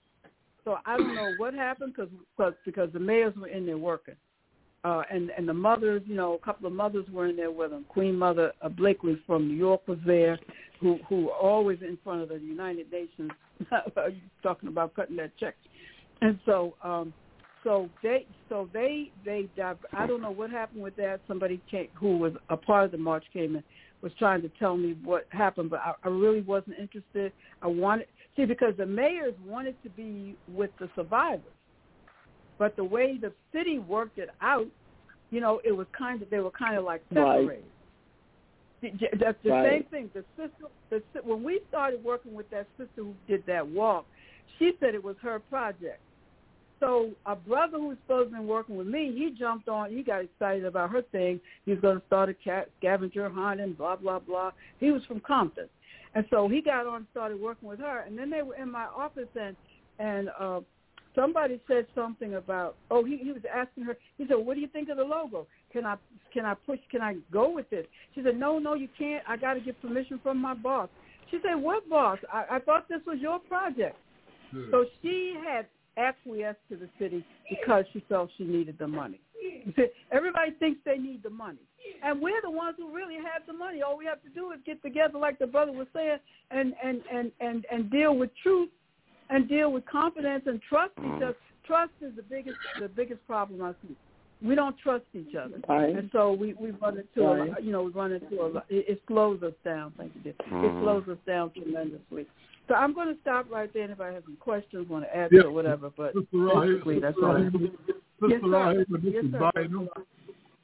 So I don't know what happened, because because the mayors were in there working. Uh, and, and the mothers, you know, a couple of mothers were in there with them. Queen Mother uh, Blakely from New York was there, who who always in front of the United Nations talking about cutting that check. And so, um, so they, so they, they, I don't know what happened with that. Somebody came, who was a part of the march came in, was trying to tell me what happened, but I, I really wasn't interested. I wanted, see, because the mayors wanted to be with the survivors. But the way the city worked it out, you know, it was kind of, they were kind of like separated. Right. The, that's the right. same thing. The sister, the, when we started working with that sister who did that walk, she said it was her project. So a brother who was supposed to be working with me, he jumped on, he got excited about her thing. He was going to start a cat, scavenger hunt and blah, blah, blah. He was from Compton. And so he got on and started working with her. And then they were in my office, and, and uh, somebody said something about, oh, he, he was asking her, he said, what do you think of the logo? Can I can I push, can I go with this? She said, no, no, you can't. I got to get permission from my boss. She said, what boss? I, I thought this was your project. Good. So she had acquiesced to the city because she felt she needed the money. Everybody thinks they need the money. And we're the ones who really have the money. All we have to do is get together, like the brother was saying, and, and, and, and, and deal with truth and deal with confidence and trust each other. Trust is the biggest the biggest problem I see. We don't trust each other. Right. And so we, we run into right. a, you know, we run into a, it, it slows us down. Thank you, dear. It slows us down tremendously. So I'm going to stop right there, and if I have some questions, want to add yes. to or whatever, but Mister basically that's all. Mister Yes, sir. Rahim, Yes, this sir. is Biden.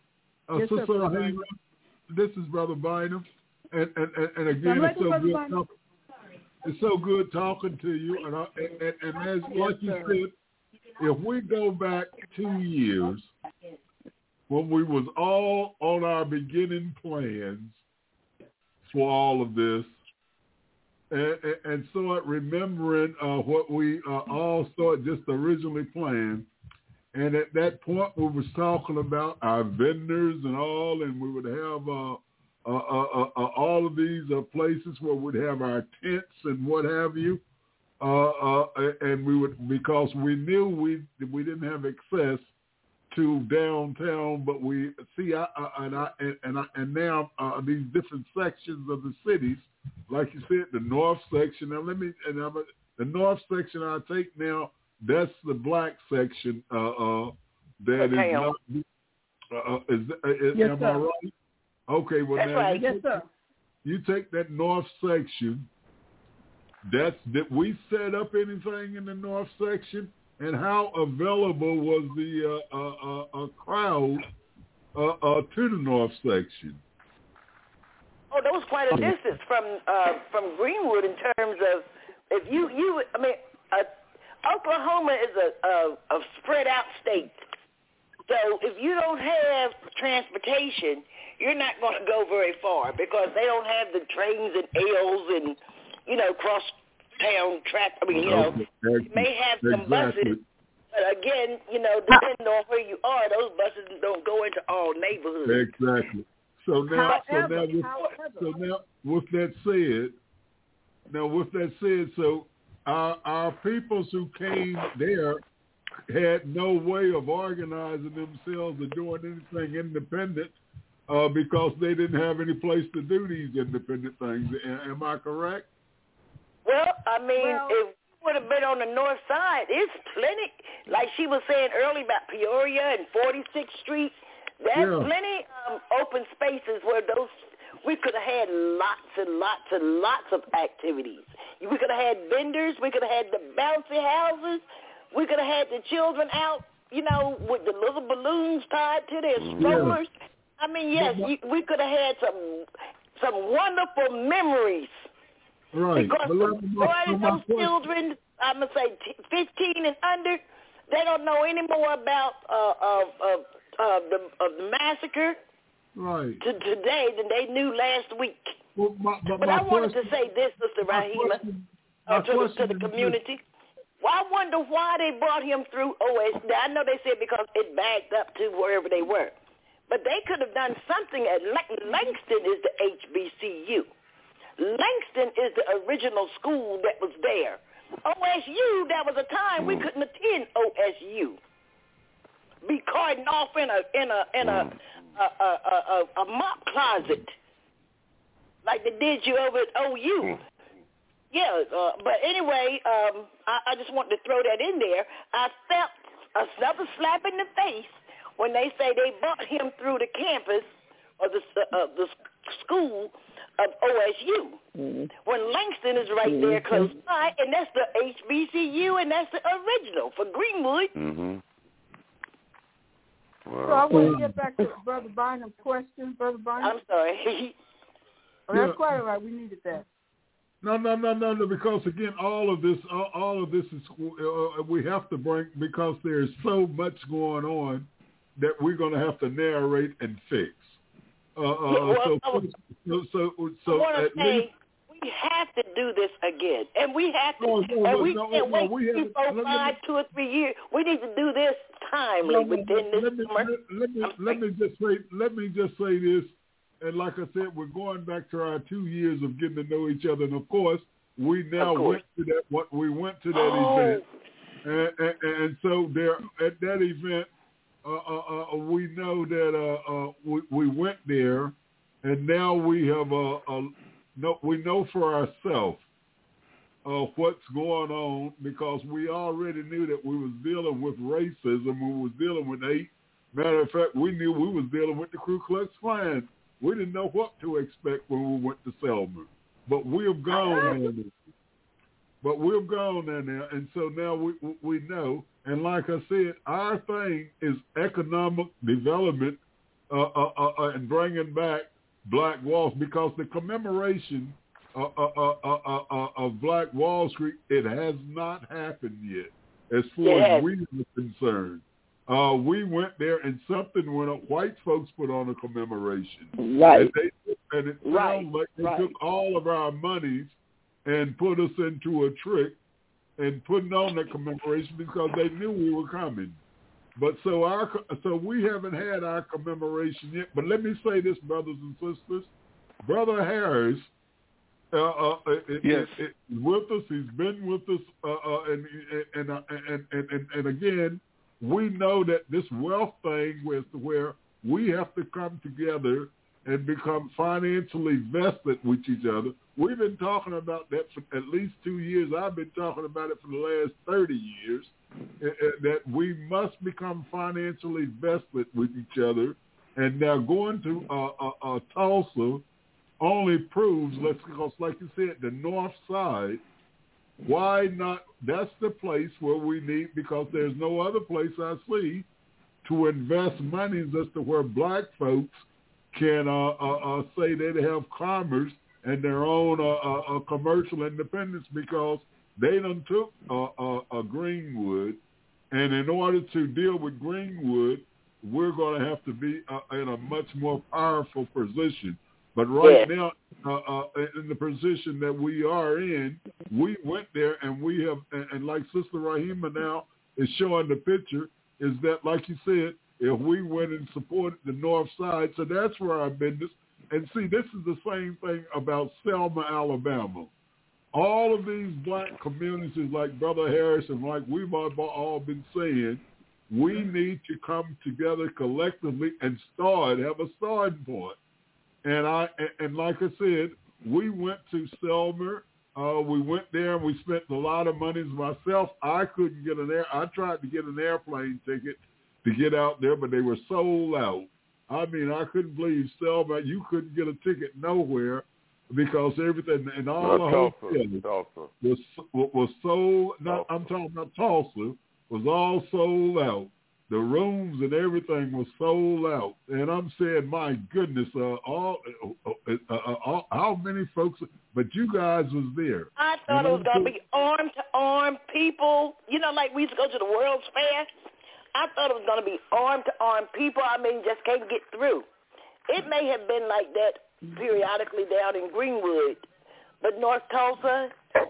Uh, yes, Sister sir, Rahima, this is Brother Bynum. And, and, and, and again, it's so, good talk, it's so good talking to you. And, I, and, and as yes, like you sir. said, if we go back two years when we was all on our beginning plans for all of this, and, and, and start remembering uh, what we uh, all started just originally planned. And at that point, we was talking about our vendors and all, and we would have uh, uh, uh, uh, all of these uh, places where we'd have our tents and what have you. Uh, uh, and we would, because we knew we we didn't have access to downtown, but we see, I, I, and I and and, I, and now uh, these different sections of the cities, like you said, the north section. Now let me, and I'm a, the north section I take now. That's the black section. Uh, uh, that okay. is not. Uh, is, is yes, am sir. I right? Okay. Well, That's now right. you Yes, take, sir. You take that north section. That's did we set up anything in the north section? And how available was the uh, uh, uh, crowd uh, uh, to the north section? Oh, that was quite a distance from uh, from Greenwood in terms of if you you I mean uh, Oklahoma is a, a a spread out state, so if you don't have transportation, you're not going to go very far because they don't have the trains and L's and you know cross town traffic. I mean, you know, exactly. they may have some exactly. buses, but again, you know, depending on where you are, those buses don't go into all neighborhoods. Exactly. So now, However, so now, with, however. so now, with that said, now with that said, so our our peoples who came there had no way of organizing themselves or doing anything independent uh, because they didn't have any place to do these independent things. Am I correct? Well, I mean, Well, if we would have been on the north side, it's plenty. Like she was saying earlier about Peoria and forty-sixth Street, there's Yeah. plenty um, open spaces where those we could have had lots and lots and lots of activities. We could have had vendors. We could have had the bouncy houses. We could have had the children out, you know, with the little balloons tied to their strollers. Yeah. I mean, yes, you, we could have had some some wonderful memories. Right. Because But the let me- majority of my those question- children, I'm going to say t- fifteen and under, they don't know any more about uh, of, of, of, the, of the massacre Right. to today than they knew last week. Well, my, but But my I wanted question, to say this, Sister my Rahima, question- uh, my to, the, question to the is community. Well, I wonder why they brought him through O S. Now, I know they said because it backed up to wherever they were. But they could have done something at Lang- Langston is the H B C U. Langston is the original school that was there. O S U, there was a time we couldn't attend O S U. Be carting off in a in a in a a, a, a, a mop closet like they did you over at O U. Yeah, uh, but anyway, um, I, I just wanted to throw that in there. I felt another slap in the face when they say they brought him through the campus of the uh, the school of O S U, mm-hmm. when Langston is right mm-hmm. there close by, and that's the H B C U, and that's the original for Greenwood. Mm-hmm. Wow. So I want to get back to Brother Bynum's question. Brother Bynum? I'm sorry. Oh, that's Yeah. quite all right. We needed that. No, no, no, no, no. Because again, all of this, all, all of this is uh, we have to bring because there's so much going on that we're going to have to narrate and fix. Uh, yeah, uh, well, so, I was, so, so, so I want at to say least, we have to do this again, and we have to, no, no, and we no, can't no, wait we three, have, four, let five, me, two or three years. We need to do this timely no, within this let me, summer. let, let me, let me just say, let me just say this, and like I said, we're going back to our two years of getting to know each other, and of course, we now went to that. What we went to that oh. event, and, and, and so there at that event, uh, uh, uh, we know that uh, uh, we, we went there, and now we have a, a no, we know for ourselves uh, what's going on because we already knew that we was dealing with racism. We was dealing with hate. Matter of fact, we knew we was dealing with the Ku Klux Klan. We didn't know what to expect when we went to Selma. But we've gone in there. But we've gone in there, and so now we we know. And like I said, our thing is economic development uh, uh, uh, and bringing back Black Wall Street, because the commemoration uh, uh, uh, uh, uh, uh, of Black Wall Street, it has not happened yet, as far yes. as we are concerned. Uh, we went there and something went up. White folks put on a commemoration. Right. And, they, and it sounds right. like they right. took all of our monies and put us into a trick and putting on that commemoration because they knew we were coming. But so our so we haven't had our commemoration yet. But let me say this, brothers and sisters. Brother Harris uh, uh, it, yes. it, it, with us. He's been with us. Uh, uh, and, and, uh, and, and, and, and again, we know that this wealth thing was where we have to come together and become financially vested with each other. We've been talking about that for at least two years. I've been talking about it for the last thirty years, that we must become financially vested with each other. And now going to uh, uh, uh, Tulsa only proves, let's because like you said, the north side, why not? That's the place where we need, because there's no other place I see to invest monies as to where black folks can uh, uh, uh, say they have commerce and their own uh, uh, uh, commercial independence, because they done took uh, uh, uh, Greenwood, and in order to deal with Greenwood, we're going to have to be uh, in a much more powerful position. But right yeah. now, uh, uh, in the position that we are in, we went there and we have, and, and like Sister Rahima now is showing the picture, is that, like you said, if we went and supported the north side, so that's where our business. And see, this is the same thing about Selma, Alabama. All of these black communities, like Brother Harris and like we've all been saying, we need to come together collectively and start, have a starting point. And I and like I said, we went to Selma. Uh, we went there and we spent a lot of money. Myself, I couldn't get an air. I tried to get an airplane ticket to get out there, but they were sold out. I mean, I couldn't believe Selma. You couldn't get a ticket nowhere because everything and all no, the hotels Tulsa. was was sold. Not, I'm talking about Tulsa. Was all sold out. The rooms and everything was sold out. And I'm saying, my goodness, uh, all, uh, uh, uh, uh, how many folks, but you guys was there. I thought and it was going to be arm-to-arm people. You know, like we used to go to the World's Fair. I thought it was going to be arm-to-arm people. I mean, just can't get through. It may have been like that periodically down in Greenwood, but North Tulsa,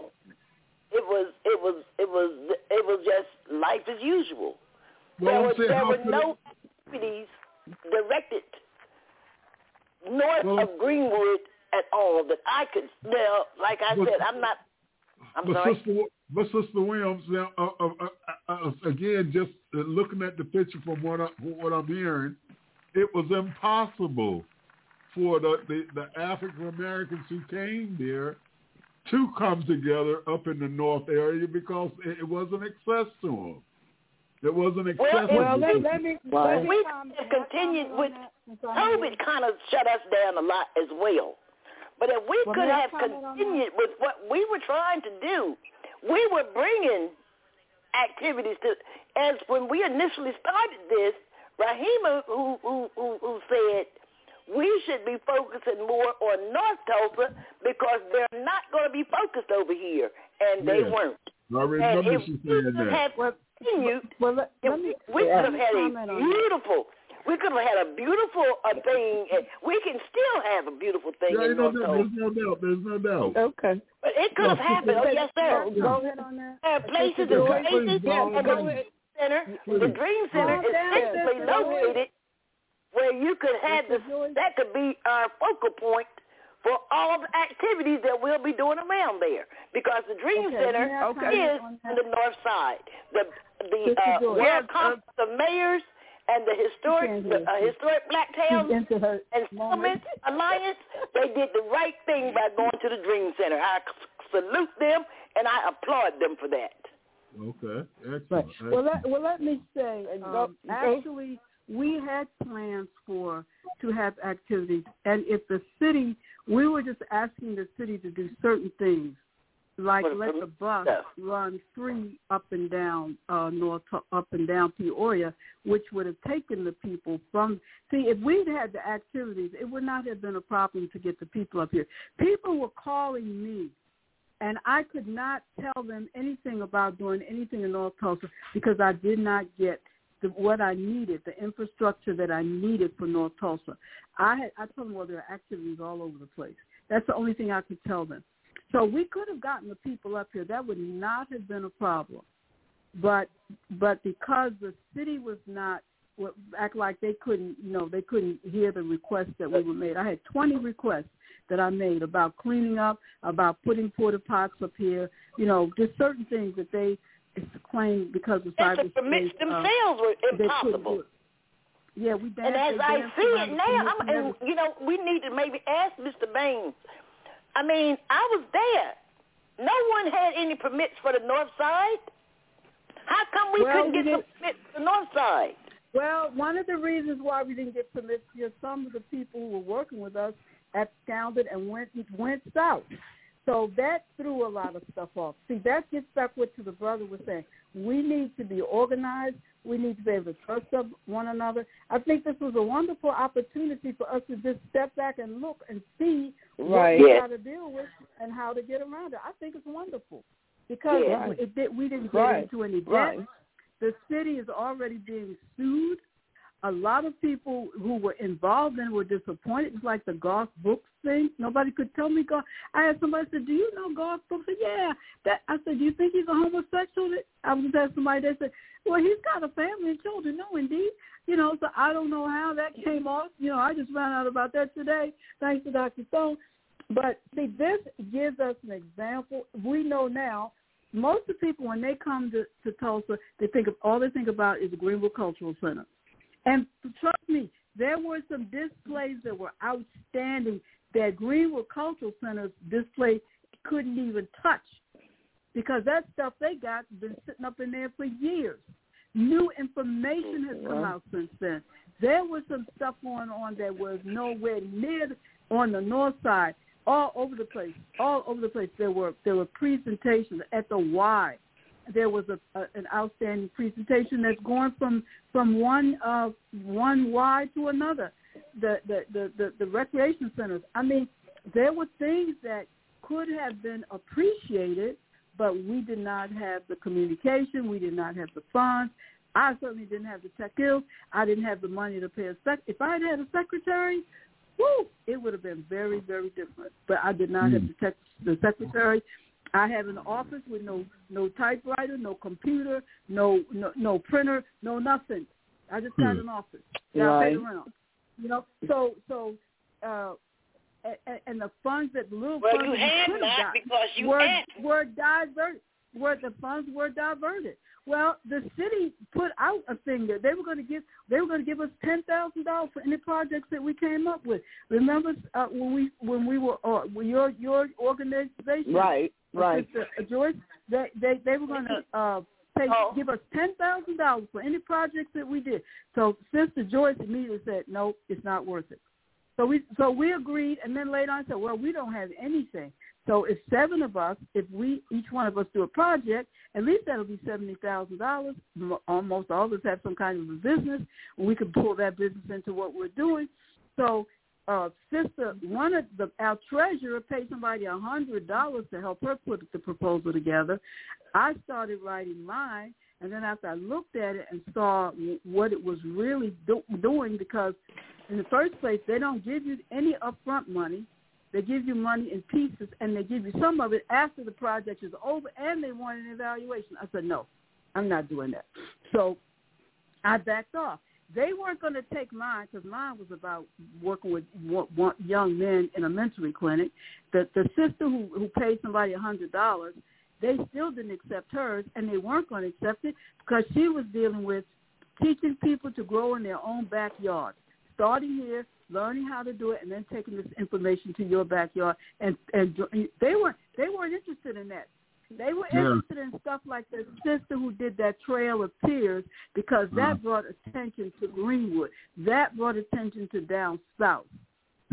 it was, it was, it was, it was just life as usual. Well, there were, there were no activities directed north well, of Greenwood at all that I could. Now, like I but, said, I'm not. I'm but sorry. Sister, but Sister Williams, now uh, uh, uh, uh, again, just uh, looking at the picture from what I, what I'm hearing, it was impossible for the the, the African Americans who came there to come together up in the north area because it, it wasn't access to them. It wasn't accessible. Well, let, let me, well, we continued with COVID kind of shut us down a lot as well. But if we well, could have continued with what we were trying to do, we were bringing activities to, as when we initially started this, Rahima, who, who, who, who said we should be focusing more on North Tulsa because they're not going to be focused over here, and they yeah. weren't. I remember and she saying that. Well, Continued, well, let, let me, we yeah, could have had a beautiful, we could have had a beautiful uh, thing, and we can still have a beautiful thing yeah, in no, North no, There's no doubt. There's no doubt. Okay. But it could have no, happened. Oh, yes, sir. Go ahead on that. There are places and places, and the Dream Center, the Dream Center is centrally located where you could have the, that could be our focal point for all the activities that we'll be doing around there, because the Dream okay, Center okay. is on, on the north side. The the uh, World Conference of Mayors and the historic the, uh, historic Black Towns and Settlement Alliance, they did the right thing by going to the Dream Center. I salute them and I applaud them for that. Okay, excellent. Right. excellent. Well, let, well, let me say, um, actually, we had plans for to have activities, and if the city, we were just asking the city to do certain things, like let the bus stuff. run free up and down uh, North, up and down Peoria, which would have taken the people from. See, if we'd had the activities, it would not have been a problem to get the people up here. People were calling me, and I could not tell them anything about doing anything in North Tulsa because I did not get the, what I needed, the infrastructure that I needed for North Tulsa. I had, I told them, well, there are activities all over the place. That's the only thing I could tell them. So we could have gotten the people up here. That would not have been a problem. But but because the city was not, act like they couldn't, you know, they couldn't hear the requests that we were made. I had twenty requests that I made about cleaning up, about putting porta pots up here, you know, just certain things that they claimed because of cyberspace. The permits themselves uh, were impossible. Yeah, we danced. And as I see it now, I'm, and, you know, we need to maybe ask Mister Baines. I mean, I was there. No one had any permits for the north side. How come we well, couldn't we get some permits for the north side? Well, one of the reasons why we didn't get permits is some of the people who were working with us absconded and went went south. So that threw a lot of stuff off. See, that gets back what to the brother was saying. We need to be organized. We need to be able to trust one another. I think this was a wonderful opportunity for us to just step back and look and see right. what we yeah. got to deal with and how to get around it. I think it's wonderful because yeah. it, it, it, we didn't get right. into any debt. Right. The city is already being sued. A lot of people who were involved in were disappointed. It's like the Garth Brooks thing. Nobody could tell me Garth. I had somebody say, do you know Garth Brooks? I said, yeah. That, I said, do you think he's a homosexual? I was asking somebody, they said, well, he's got a family and children. No, indeed. You know, so I don't know how that came off. You know, I just found out about that today, thanks to Doctor Stone. But, see, this gives us an example. We know now, most of the people, when they come to, to Tulsa, they think of, all they think about is the Greenwood Cultural Center. And trust me, there were some displays that were outstanding that Greenwood Cultural Center's display couldn't even touch because that stuff they got has been sitting up in there for years. New information has come out since then. There was some stuff going on that was nowhere near on the north side, all over the place, all over the place. There were there were presentations at the Y. There was a, a an outstanding presentation that's going from from one uh, one Y to another. The the, the the the recreation centers. I mean, there were things that could have been appreciated, but we did not have the communication. We did not have the funds. I certainly didn't have the tech skills. I didn't have the money to pay a sec. If I had had a secretary, woo, it would have been very very different. But I did not mm. have the tech, the secretary. I have an office with no no typewriter, no computer, no no, no printer, no nothing. I just got hmm. an office. Yeah, right. I paid around. You know, so so uh, and, and the funds that the little well, funds you had could not have got because you were had. were diverted. Where the funds were diverted. Well, the city put out a thing that they were going to give. They were going to give us ten thousand dollars for any projects that we came up with. Remember uh, when we when we were uh, your your organization, right, right, Sister Joyce, they they they were going to uh, pay oh. give us ten thousand dollars for any projects that we did. So Sister Joyce immediately said, no, it's not worth it. So we so we agreed, and then later on said, well, we don't have anything. So if seven of us, if we each one of us do a project, at least that'll be seventy thousand dollars. Almost all of us have some kind of a business. We can pull that business into what we're doing. So, uh, sister, one of the our treasurer paid somebody a hundred dollars to help her put the proposal together. I started writing mine, and then after I looked at it and saw what it was really do- doing, because in the first place they don't give you any upfront money. They give you money in pieces, and they give you some of it after the project is over, and they want an evaluation. I said, no, I'm not doing that. So I backed off. They weren't going to take mine because mine was about working with young men in a mentoring clinic. The, the sister who, who paid somebody one hundred dollars, they still didn't accept hers, and they weren't going to accept it because she was dealing with teaching people to grow in their own backyard, starting here, learning how to do it, and then taking this information to your backyard. And and they weren't they weren't interested in that. They were yeah. interested in stuff like the sister who did that Trail of Tears, because that uh-huh. brought attention to Greenwood. That brought attention to down south.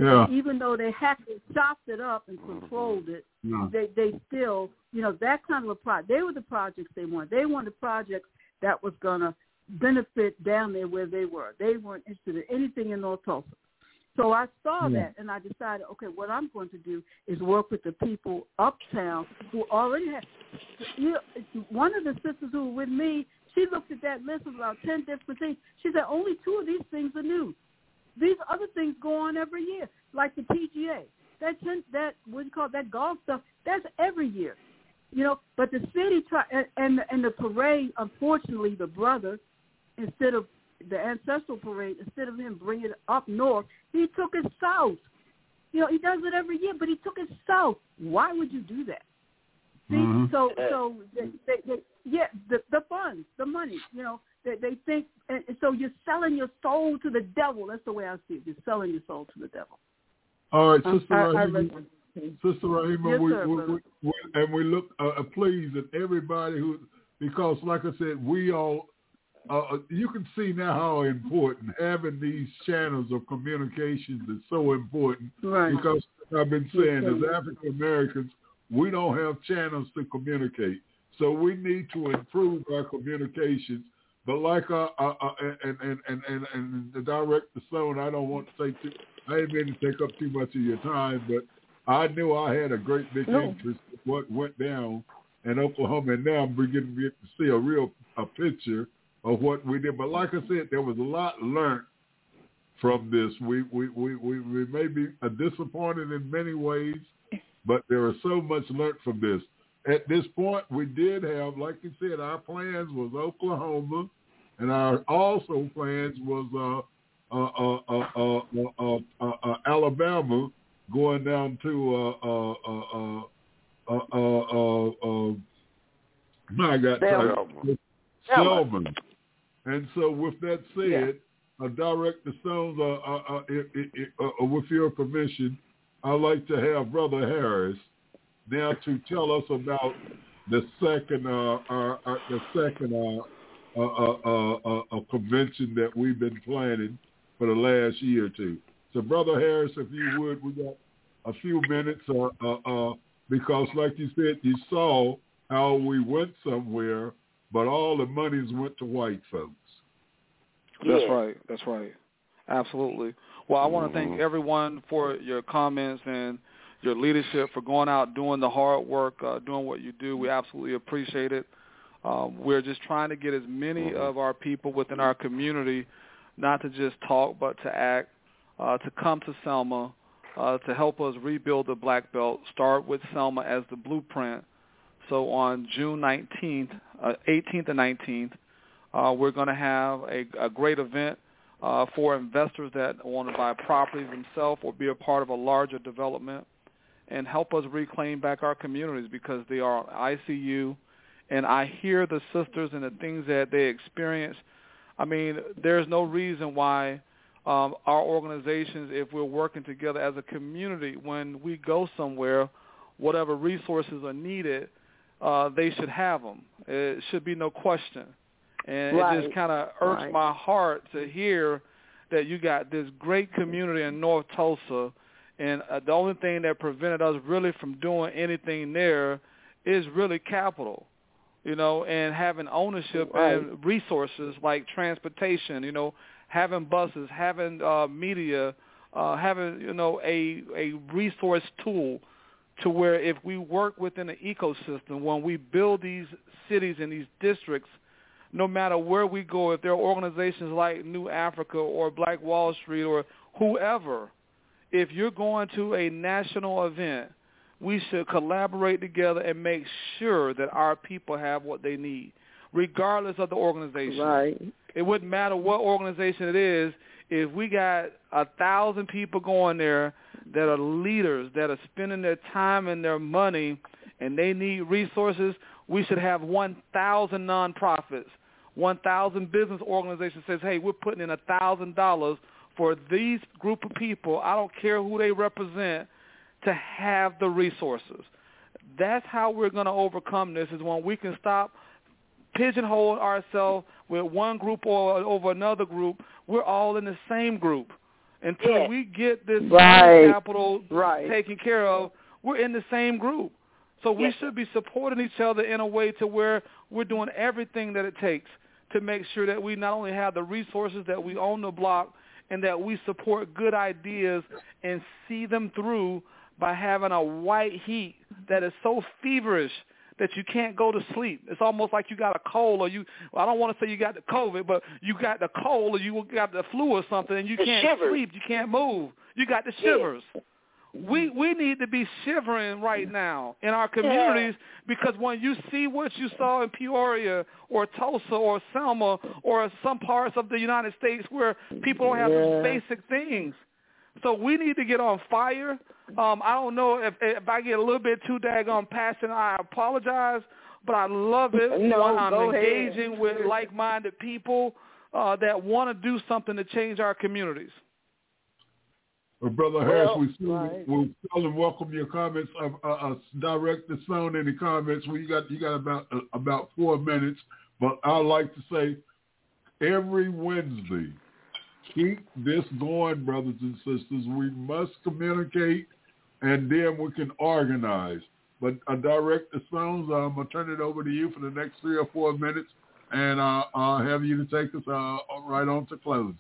Yeah. Even though they hacked it, chopped it up and controlled it, yeah. they they still, you know, that kind of a project. They were the projects they wanted. They wanted projects that was going to benefit down there where they were. They weren't interested in anything in North Tulsa. So I saw yeah. that, and I decided, okay, what I'm going to do is work with the people uptown who already have. You know, one of the sisters who were with me, she looked at that list of about ten different things. She said, only two of these things are new. These other things go on every year, like the P G A. That, that what do you call it, that golf stuff, that's every year. You know, but the city, try, and, and, and the parade, unfortunately, the brother, instead of the ancestral parade, instead of him bringing it up north, he took it south. You know, he does it every year, but he took it south. Why would you do that? See, mm-hmm. so so they, they, they, yeah, the the funds, the money, you know, they, they think, and so you're selling your soul to the devil. That's the way I see it. You're selling your soul to the devil. All right, Sister I, I, Rahima, Sister Rahima, yes, we, sir, we, we, we, and we look, uh, please, and everybody who, because like I said, we all, uh, you can see now how important having these channels of communications is so important. Right. Because I've been saying, as African Americans, we don't have channels to communicate. So we need to improve our communications. But like uh, uh, uh, and, and, and, and, and the director Stone, I don't want to take too, I didn't mean to take up too much of your time, but I knew I had a great big no. interest in what went down in Oklahoma, and now I'm beginning to get to see a real a picture of what we did. But like I said, there was a lot learned from this. We we, we, we, we may be disappointed in many ways, but there is so much learned from this. At this point, we did have, like you said, our plans was Oklahoma, and our also plans was uh, uh, uh, uh, uh, uh, uh, uh, Alabama, going down to uh, uh, uh, uh, uh, uh, uh, my God, Selma. Selma. And so, with that said, yeah. uh, Director Stones, uh, uh, uh, it, it, it, uh, with your permission, I'd like to have Brother Harris now to tell us about the second, uh, uh, uh, the second uh, uh, uh, uh, uh, convention that we've been planning for the last year or two. So, Brother Harris, if you would, we got a few minutes, uh, uh, uh, because, like you said, you saw how we went somewhere, but all the monies went to white folks. That's yeah. right. That's right. Absolutely. Well, I want to thank everyone for your comments and your leadership, for going out, doing the hard work, uh, doing what you do. We absolutely appreciate it. Um, we're just trying to get as many of our people within our community, not to just talk, but to act, uh, to come to Selma, uh, to help us rebuild the Black Belt. Start with Selma as the blueprint. So on June nineteenth, uh, eighteenth and nineteenth, uh, we're going to have a, a great event uh, for investors that want to buy properties themselves or be a part of a larger development, and help us reclaim back our communities, because they are I C U, and I hear the sisters and the things that they experience. I mean, there's no reason why um, our organizations, if we're working together as a community, when we go somewhere, whatever resources are needed, uh, they should have them. It should be no question. And right. it just kind of irks right. my heart to hear that you got this great community in North Tulsa, and uh, the only thing that prevented us really from doing anything there is really capital, you know, and having ownership right. and resources like transportation, you know, having buses, having uh, media, uh, having, you know, a, a resource tool to where if we work within an ecosystem, when we build these cities and these districts, no matter where we go, if there are organizations like New Africa or Black Wall Street or whoever, if you're going to a national event, we should collaborate together and make sure that our people have what they need, regardless of the organization. Right. It wouldn't matter what organization it is. If we got a thousand people going there that are leaders, that are spending their time and their money, and they need resources, we should have one thousand nonprofits, one thousand business organizations says, hey, we're putting in one thousand dollars for these group of people, I don't care who they represent, to have the resources. That's how we're going to overcome this, is when we can stop pigeonholing ourselves with one group or over another group. We're all in the same group. Until yes. we get this right. capital right. taken care of, we're in the same group. So we yes, should be supporting each other in a way to where we're doing everything that it takes to make sure that we not only have the resources, that we own the block, and that we support good ideas and see them through by having a white heat that is so feverish that you can't go to sleep. It's almost like you got a cold, or you, well, I don't want to say you got the COVID, but you got the cold, or you got the flu or something, and you the can't shivers. sleep, you can't move. You got the shivers. Yeah. We we need to be shivering right now in our communities, yeah. because when you see what you saw in Peoria or Tulsa or Selma or some parts of the United States where people don't have yeah. those basic things. So we need to get on fire. Um, I don't know if, if I get a little bit too daggone passionate, I apologize, but I love it no, when I'm engaging ahead. with like-minded people uh, that want to do something to change our communities. Well, Brother Harris, well, we still, right. we still welcome your comments. Uh, uh, uh, direct the sound in the comments. We got you got about uh, about four minutes, but I'd like to say every Wednesday, keep this going, brothers and sisters. We must communicate, and then we can organize. But I uh, direct the sounds. I'm gonna turn it over to you for the next three or four minutes, and uh, I'll have you to take us uh, right on to closing.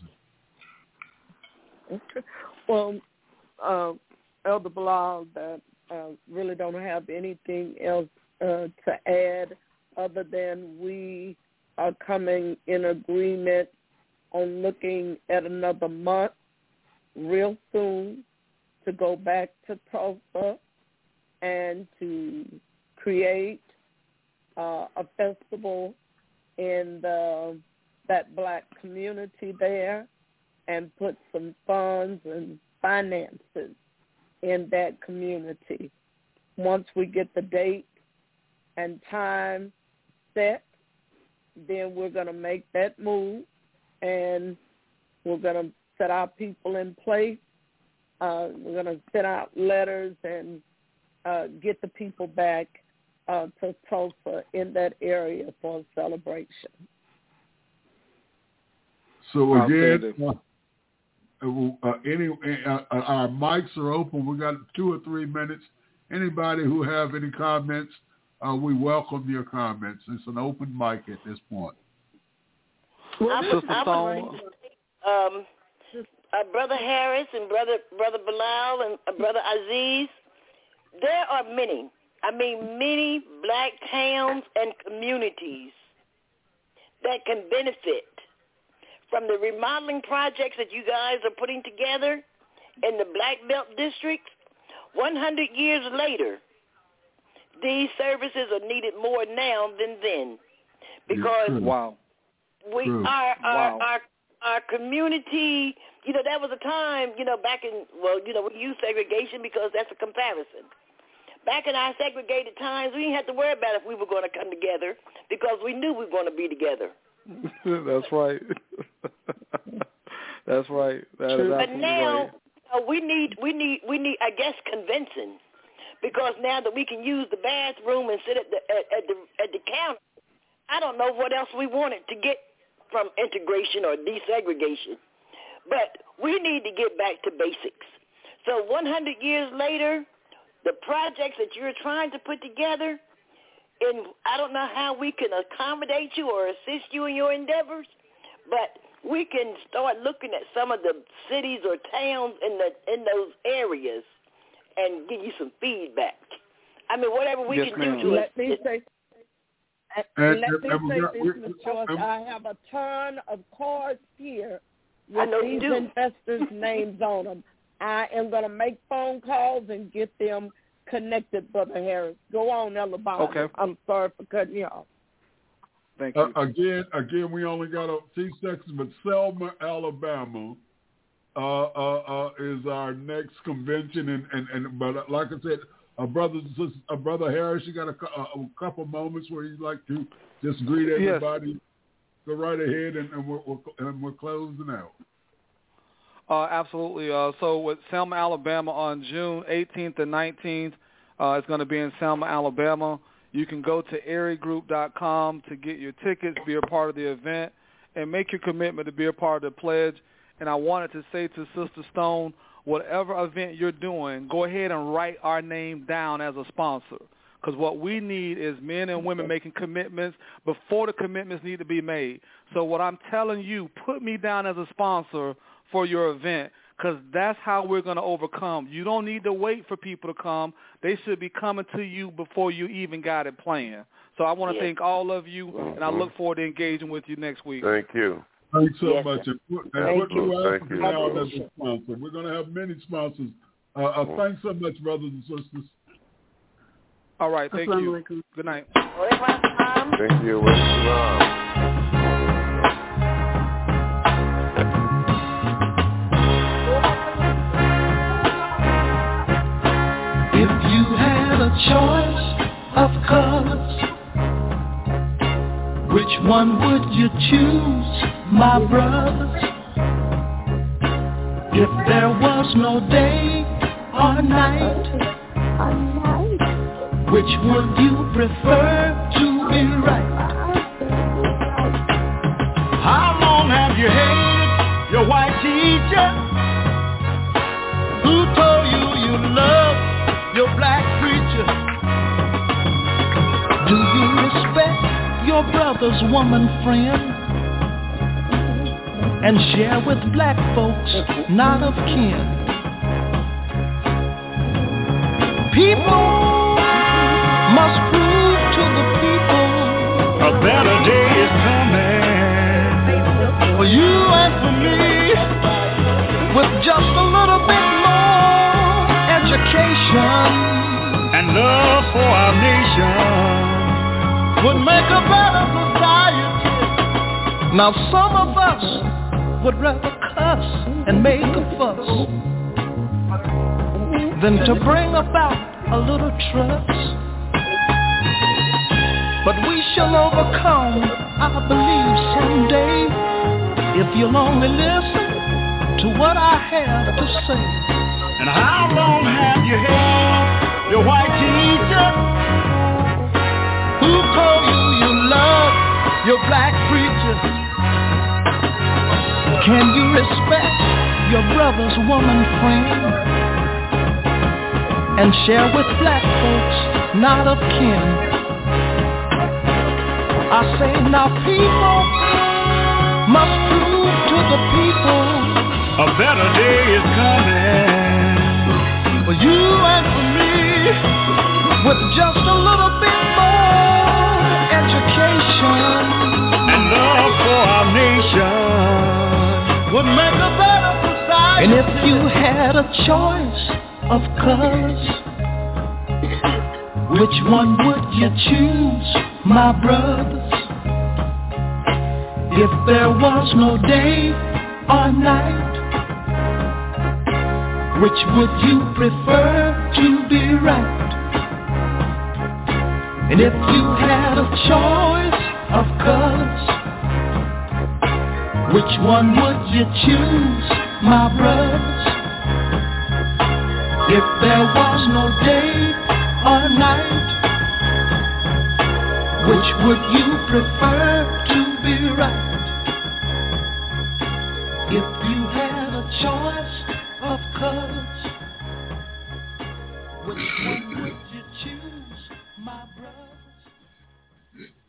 Okay. Well, uh, Elder Bilal, that uh, really don't have anything else uh, to add other than we are coming in agreement on looking at another month real soon to go back to Tulsa and to create uh, a festival in the, that black community there, and put some funds and finances in that community. Once we get the date and time set, then we're going to make that move, and we're going to set our people in place. Uh, we're going to send out letters and uh, get the people back uh, to Tulsa in that area for a celebration. So again, uh, uh, any uh, our mics are open. We got two or three minutes. Anybody who have any comments, uh, we welcome your comments. It's an open mic at this point. Well, I'm, I'm going to, um, uh, Brother Harris and Brother Brother Bilal and uh, Brother Aziz, there are many, I mean many black towns and communities that can benefit from the remodeling projects that you guys are putting together in the Black Belt District. one hundred years later, these services are needed more now than then, because wow. we True. our our, wow. our our community, you know, that was a time, you know, back in, well, you know, we use segregation because that's a comparison. Back in our segregated times, we didn't have to worry about if we were going to come together because we knew we were going to be together. That's right. That's right. That is but absolutely now right. uh, we need, we need, we need, I guess, convincing, because now that we can use the bathroom and sit at the at, at the at the counter, I don't know what else we wanted to get from integration or desegregation, but we need to get back to basics. So one hundred years later, the projects that you're trying to put together, and I don't know how we can accommodate you or assist you in your endeavors, but we can start looking at some of the cities or towns in the in those areas and give you some feedback. I mean, whatever we yes, can ma'am. do to Let me say, And, let and, me and say got, this, Miz Joyce. I have a ton of cards here I with know these you do. investors' names on them. I am going to make phone calls and get them connected, Brother Harris. Go on, Elder Bob. Okay. I'm sorry for cutting you off. Thank you. Uh, again, again, we only got a few seconds, but Selma, Alabama, uh, uh, uh, is our next convention, and, and, and but like I said, a brother, a brother Harris, you got a, a, a couple moments where you'd like to just greet everybody. Yes. Go right ahead, and, and, we're, we're, and we're closing out. Uh, absolutely. Uh, so with Selma, Alabama, on June eighteenth and nineteenth, uh, it's going to be in Selma, Alabama. You can go to erie group dot com to get your tickets, be a part of the event, and make your commitment to be a part of the pledge. and I wanted to say to Sister Stone, whatever event you're doing, go ahead and write our name down as a sponsor. Because what we need is men and women making commitments before the commitments need to be made. So what I'm telling you, put me down as a sponsor for your event, because that's how we're going to overcome. You don't need to wait for people to come. They should be coming to you before you even got it planned. So I want to yeah. thank all of you, mm-hmm. and I look forward to engaging with you next week. Thank you. Thanks so yes, much. And put, and thank put you. New Thank Africa you. down as a sponsor. We're going to have many sponsors. Uh, uh, mm-hmm. Thanks so much, brothers and sisters. All right, thank you. Good night. Thank you. If you had a choice of colors, which one would you choose, my brothers? If there was no day or night, which would you prefer to be right? How long have you hated your white teacher? Who told you you love your black preacher? Do you respect your brother's woman friend and share with black folks not of kin? People must prove to the people a better day is coming for you and for me, with just a little bit more education and love for our nation would make a better society. Now some of us would rather cuss and make a fuss than to bring about a little trust. But we shall overcome, I believe, someday, if you'll only listen to what I have to say. And how long have you had your white teacher? Who told you you love your black preacher? Can you respect your brother's woman friend and share with black folks not of kin? I say now people must prove to the people a better day is coming for you and for me, with just a little bit more education and love for our nation would make a better society. And if you had a choice of colors, which one would you choose, my brothers? If there was no day or night, which would you prefer to be right? And if you had a choice of colors, which one would you choose, my brothers? If there was no day or night, which would you prefer to be right? If you had a choice of colors, which one would you choose, my brothers?